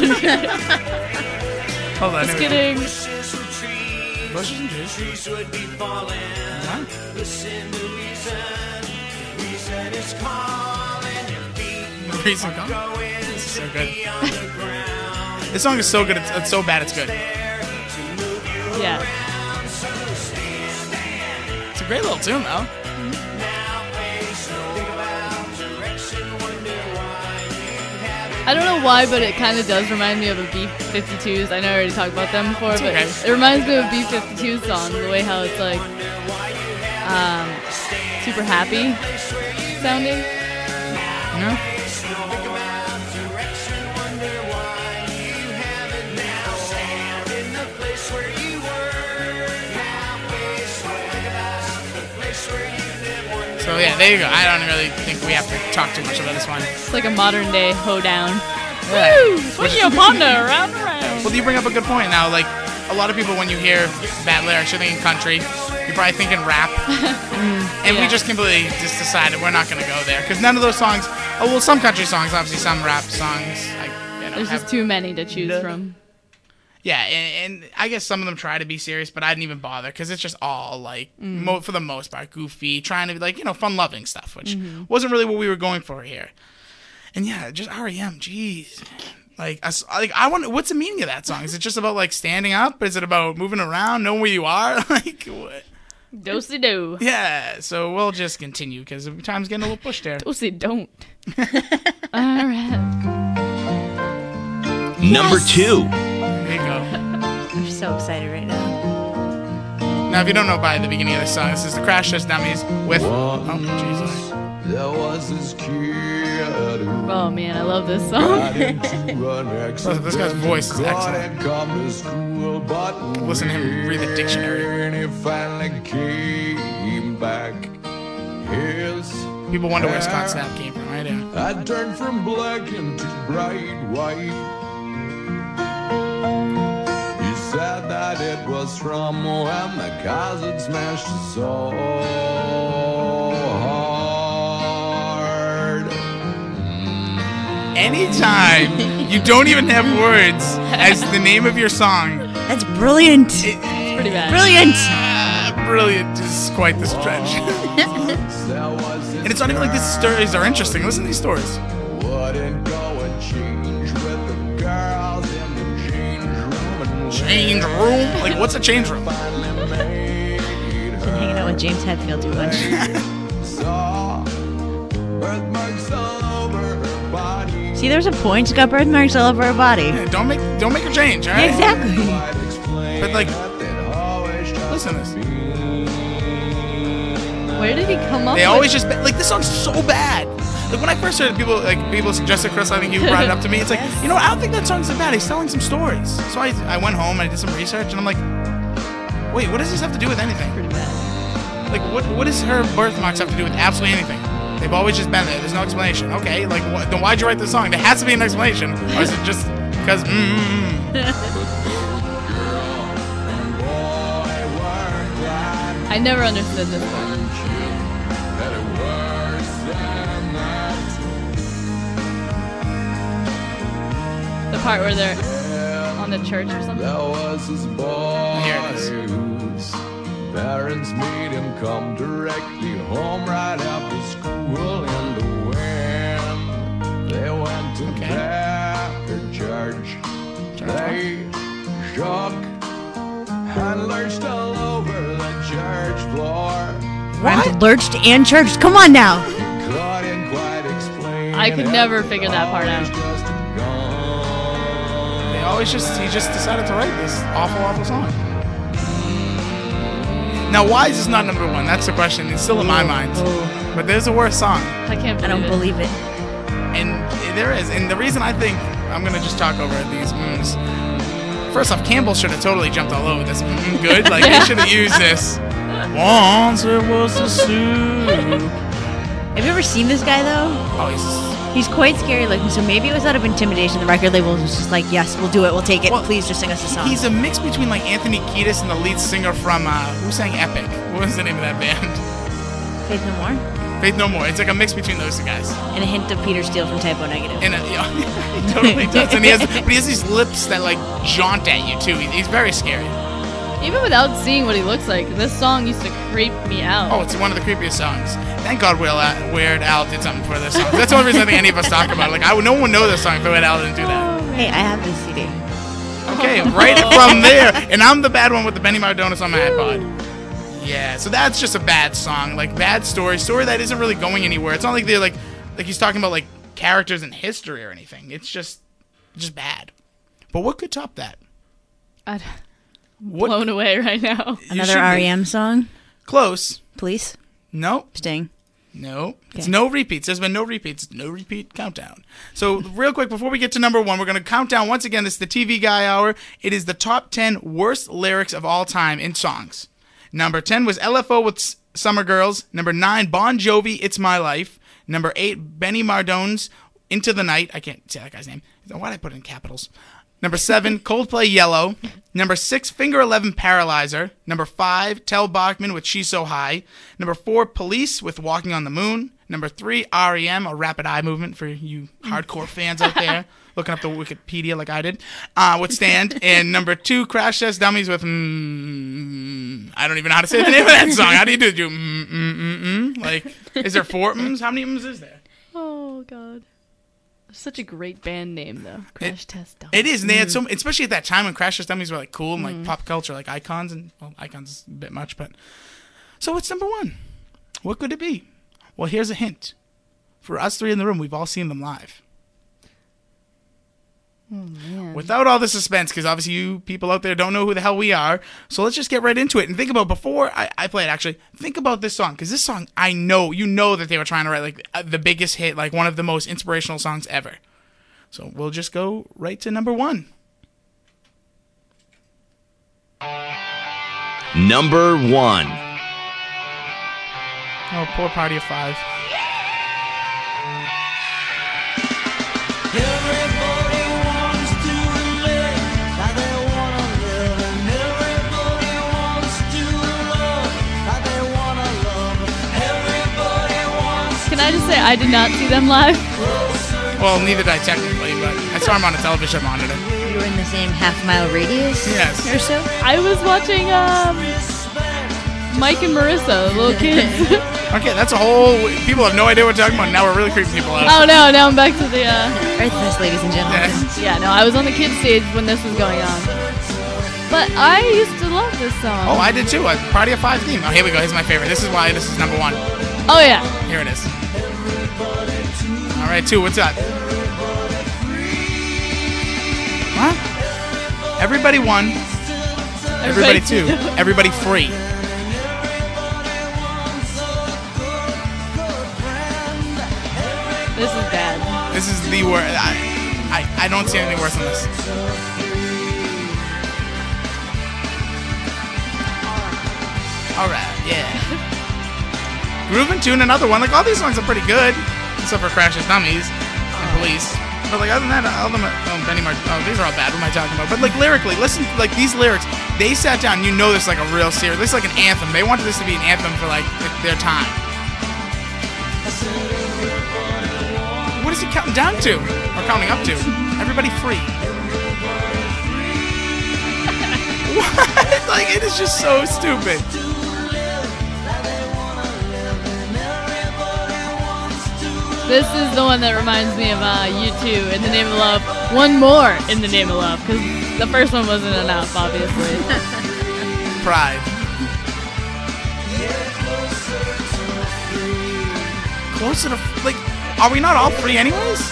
Hold on. Just here we kidding. Bushes and trees. Trees would be falling. What? Listen to reason is calling. Your feet Reason Come? going This is so to good. be on the ground. This song is so good. It's so bad. It's good. Yeah. It's a great little tune, though. I don't know why, but it kind of does remind me of a B-52s. I know I already talked about them before, but okay. it reminds me of a B-52s song, the way how it's like super happy sounding. Yeah. So yeah, there you go. I don't really think we have to talk too much about this one. It's like a modern day hoedown. Yeah. Woo! Swing your partner around and around. Well, you bring up a good point now. Like, a lot of people, when you hear bad lyrics, you're thinking country. You're probably thinking rap. And we Yeah. just completely just decided we're not going to go there. Because none of those songs, oh, well, some country songs, obviously some rap songs, There's have, just too many to choose from. yeah, and I guess some of them try to be serious, but I didn't even bother because it's just all like, for the most part, goofy, trying to be like, fun-loving stuff, which wasn't really what we were going for here. And yeah, just REM, jeez. I wonder, what's the meaning of that song? Is it just about like standing up? Is it about moving around, knowing where you are? Like, what? Do-si-do. Yeah, so we'll just continue because time's getting a little pushed there. Do-si-don't. All right. Number 2. There you go. I'm so excited right now. Now, if you don't know by the beginning of the song, this is the Crash Test Dummies with... Oh, Jesus. There was this kid who Oh man, I love this song. got into an accident. This guy's voice is excellent. Couldn't come to school, but Listen to him read the dictionary. when he finally came back, his People wonder where Scott Stapp came from, right? Yeah. had turned from black into bright white. He said that it was from when the cars had smashed so hard. Anytime you don't even have words as the name of your song, That's brilliant. Pretty bad. Brilliant. brilliant is quite the stretch. And it's not even like these stories are interesting. Listen to these stories. Wouldn't go and change with the girls in the change room and Change room? Like, what's a change room? finally made Hanging out with James Hetfield too much. saw birthmarks all over her body. See, there's a point. She's got birthmarks all over her body. Yeah, don't make her change, all right? Exactly. I'd explain But, like, that they'd always just listen to this. Where did he come up They with? always just like this song's so bad. Like when I first heard it, people suggested, Chris, I think you brought it up to me. It's like, you know what, I don't think that song's so bad. He's telling some stories. So I went home and I did some research and I'm like, wait, what does this have to do with anything? Pretty bad. Like what does her birthmarks have to do with absolutely anything? They've always just been there. There's no explanation. Okay, like then why'd you write this song? There has to be an explanation. Or is it just because I never understood this one. The part where they're on the church or something. There was this boy Here it is. whose parents made him come directly home right after school in the wind. They went to their church. They shook and lurched all over the church floor. Rhymed lurched and churched. Come on now. Couldn't quite explain. I could never figure that part out. he just decided to write this awful song. Now why is this not number one? That's the question. It's still in my mind. But there's a worse song. I can't I don't believe it. And there is. And the reason I think I'm going to just talk over these First off, Campbell should have totally jumped all over this. Good. Like, they should have used this. Once there was a soup. Have you ever seen this guy though? Oh, He's quite scary looking, so maybe it was out of intimidation. The record label was just like, yes, we'll do it. We'll take it. Well, Please just sing us a song. he's a mix between, like, Anthony Kiedis and the lead singer from, who sang Epic? What was the name of that band? Faith No More. Faith No More. It's like a mix between those two guys. And a hint of Peter Steele from Typo Negative. And he totally does. And but he has these lips that, like, jaunt at you, too. He's very scary. Even without seeing what he looks like, this song used to creep me out. Oh, it's one of the creepiest songs. Thank God Weird Al did something for this song. That's the only reason I think any of us talk about it. Like, no one would know this song if Weird Al didn't do that. Hey, I have this CD. Okay, right from there. And I'm the bad one with the Benny Mardones on my iPod. Yeah, so that's just a bad song. Like, bad story that isn't really going anywhere. It's not like they're like he's talking about, like, characters in history or anything. It's just bad. But what could top that? I'm What? blown away right now. Another should be. REM song, Close. please. Nope. Sting. No. It's Okay. no repeats. There's been no repeats. No repeat countdown. So real quick, before we get to number one, we're going to count down once again. This is the TV Guy Hour. It is the top 10 worst lyrics of all time in songs. Number 10 was LFO with Summer Girls. Number 9, Bon Jovi, It's My Life. Number 8, Benny Mardones, Into the Night. I can't say that guy's name. Why did I put it in capitals? Number 7, Coldplay, Yellow. Number 6, Finger 11, Paralyzer. Number 5, Tel Bachman with She's So High. Number 4, Police with Walking on the Moon. Number 3, REM, a rapid eye movement for you hardcore fans out there looking up the Wikipedia like I did. With Stand. And number 2, Crash Test Dummies with I don't even know how to say the name of that song. How do you do it? Like, is there 4 mms? How many mms is there? Oh, God. Such a great band name, though. Crash Test Dummies. It is, and they had so, especially at that time when Crash Test Dummies were like cool and like pop culture, like icons, and well, icons is a bit much, but so what's number one? What could it be? Well, here's a hint. For us three in the room, we've all seen them live. Without all the suspense, because obviously you people out there don't know who the hell we are. So let's just get right into it and think about, before I play it actually, think about this song. Because this song, I know, you know that they were trying to write like the biggest hit, like one of the most inspirational songs ever. So we'll just go right to number 1. Number 1. Oh, poor Party of Five. Everybody wants to live how they wanna live, and everybody wants to love how they wanna love. Everybody wants. Can I just say I did not see them live? Well, neither did I technically, but I saw him on a television monitor. You were in the same half-mile radius Yes. or so? I was watching Mike and Marissa, the little kids. Okay, that's a whole... People have no idea what we're talking about. Now we're really creeping people out. Oh no, now I'm back to the Right this, ladies and gentlemen. Yes. yeah, no, I was on the kids stage when this was going on. But I used to love this song. Oh, I did too. A Party of Five theme. Oh, here we go. Here's my favorite. This is why this is number 1. Oh yeah. Here it is. All right, 2. What's up? What? Everybody 1. Everybody 2. Everybody free. This is bad. This is the worst. I don't see anything worse than this. All right, yeah. Groove and Tune, another one. Like, all these songs are pretty good, except for Crash's Dummies and Police. But like, other than that, all of them. Benny Martin. Oh, these are all bad. What am I talking about? But like lyrically, listen. Like these lyrics, they sat down. You know, this is like a real serious. This is like an anthem. They wanted this to be an anthem for like their time. What is he counting down to? Or counting up to? Everybody free. What? Like, it is just so stupid. This is the one that reminds me of U2, In the Name of Love. One more, In the Name of Love, because the first one wasn't enough, obviously. Pride. Closer to, like, are we not all free anyways?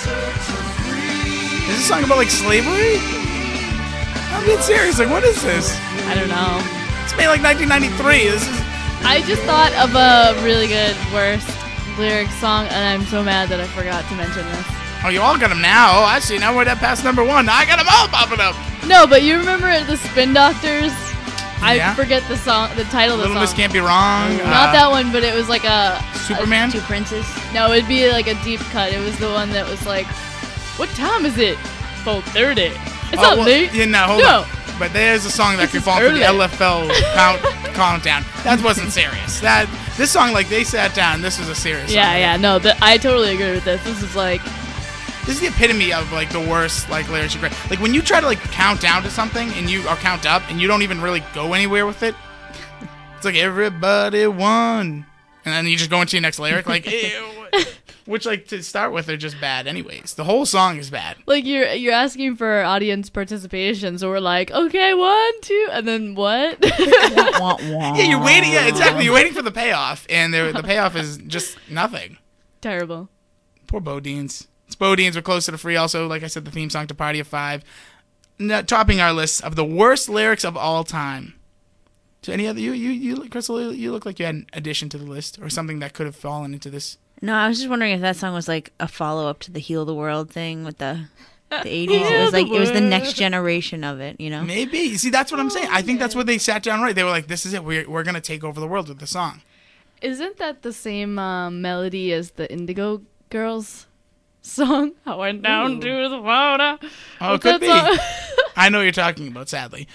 Is this song about, like, slavery? I'm being serious. Like, what is this? I don't know. It's made like 1993. This is... I just thought of a really good worst lyric song, and I'm so mad that I forgot to mention this. Oh, you all got them now. Oh, I see. Now we're past number 1. I got them all popping up. No, but you remember the Spin Doctors? Yeah. I forget the song, the title of the Little song. Miss Can't Be Wrong. Not that one, but it was like a Superman? Two princes. No, it'd be like a deep cut. It was the one that was like, "What time is it? 4:30. It's not late." Yeah, no, hold on. But there's a song that could fall into the LFL countdown. That wasn't serious. This song, like, they sat down. This was a serious song. Yeah. No, I totally agree with this. This is like, This is the epitome of, like, the worst, like, lyrics you create. Like, when you try to, like, count down to something or count up and you don't even really go anywhere with it. It's like, everybody won. And then you just go into your next lyric. Like, ew. Which, like, to start with, are just bad anyways. The whole song is bad. like you're asking for audience participation, so we're like, okay, 1, 2, and then what? Yeah, you're waiting. Yeah, exactly. You're waiting for the payoff. And the payoff is just nothing. Terrible. Poor Bodines. It's Bodines. We're closer to free. Also, like I said, the theme song to Party of Five. Topping our list of the worst lyrics of all time. To any other, you, Crystal, you look like you had an addition to the list or something that could have fallen into this. No, I was just wondering if that song was like a follow-up to the Heal the World thing with the 80s. It was like it was the next generation of it, you know? Maybe. You see, that's what I'm saying. I think that's what they sat down right. They were like, this is it. We're going to take over the world with the song. Isn't that the same melody as the Indigo Girls song? I went down to the water. Oh, it What's could that be. song? I know what you're talking about, sadly.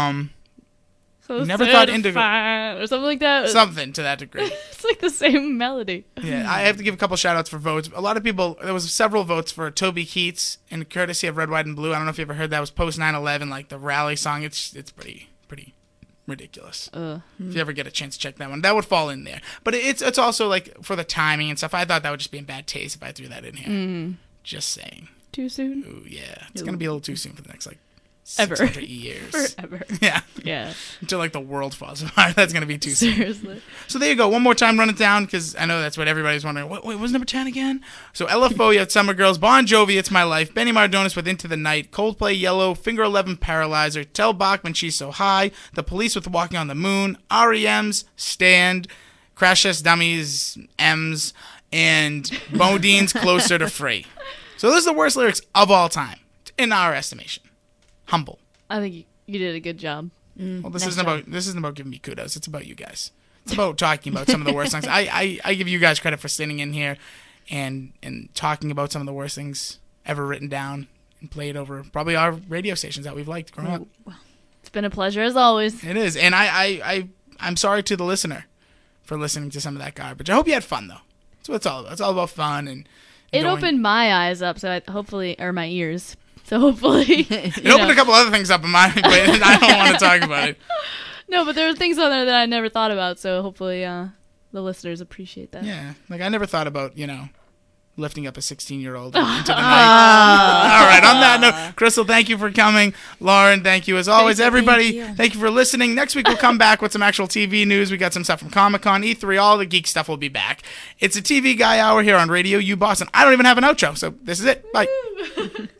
So Never thought Indigo- certified or something like that. Something to that degree. It's like the same melody. Yeah, I have to give a couple shout outs for votes. A lot of people, there was several votes for Toby Keats and courtesy of Red, White, and Blue. I don't know if you ever heard that. It was post 9/11, like the rally song. It's pretty ridiculous. If you ever get a chance to check that one, that would fall in there. But it's also like for the timing and stuff. I thought that would just be in bad taste if I threw that in here. Just saying. Too soon? Ooh, yeah. It's going to be a little too soon for the next, like, Ever. 600 years. Forever. Yeah. Yeah. Until like the world falls apart. That's going to be too soon. Seriously. So there you go. One more time, run it down, because I know that's what everybody's wondering. Wait, what's number 10 again? So LFO, you have Summer Girls, Bon Jovi, It's My Life, Benny Mardones with Into the Night, Coldplay, Yellow, Finger 11, Paralyzer, Tell Bachman, She's So High, The Police with Walking on the Moon, REM's Stand, Crash Test Dummies, M's, and Bodine's Closer to Free. So those are the worst lyrics of all time, in our estimation. Humble. I think you did a good job. Well, this Nice isn't about giving me kudos. It's about you guys. It's about talking about some of the worst things. I give you guys credit for sitting in here and talking about some of the worst things ever written down and played over probably our radio stations that we've liked growing up. It's been a pleasure as always. It is, and I'm sorry to the listener for listening to some of that garbage. I hope you had fun though. That's what it's all about. It's all about fun and. It going- opened my eyes up, so or my ears. So hopefully, It opened a couple other things up in my but I don't want to talk about it. No, but there are things on there that I never thought about. So hopefully, the listeners appreciate that. Yeah, like I never thought about lifting up a 16-year-old into the night. All right, on that note, Crystal, thank you for coming. Lauren, thank you as always. Everybody, thank you for listening. Next week we'll come back with some actual TV news. We got some stuff from Comic-Con, E3, all the geek stuff will be back. It's a TV Guy Hour here on Radio U Boston. I don't even have an outro, so this is it. Bye.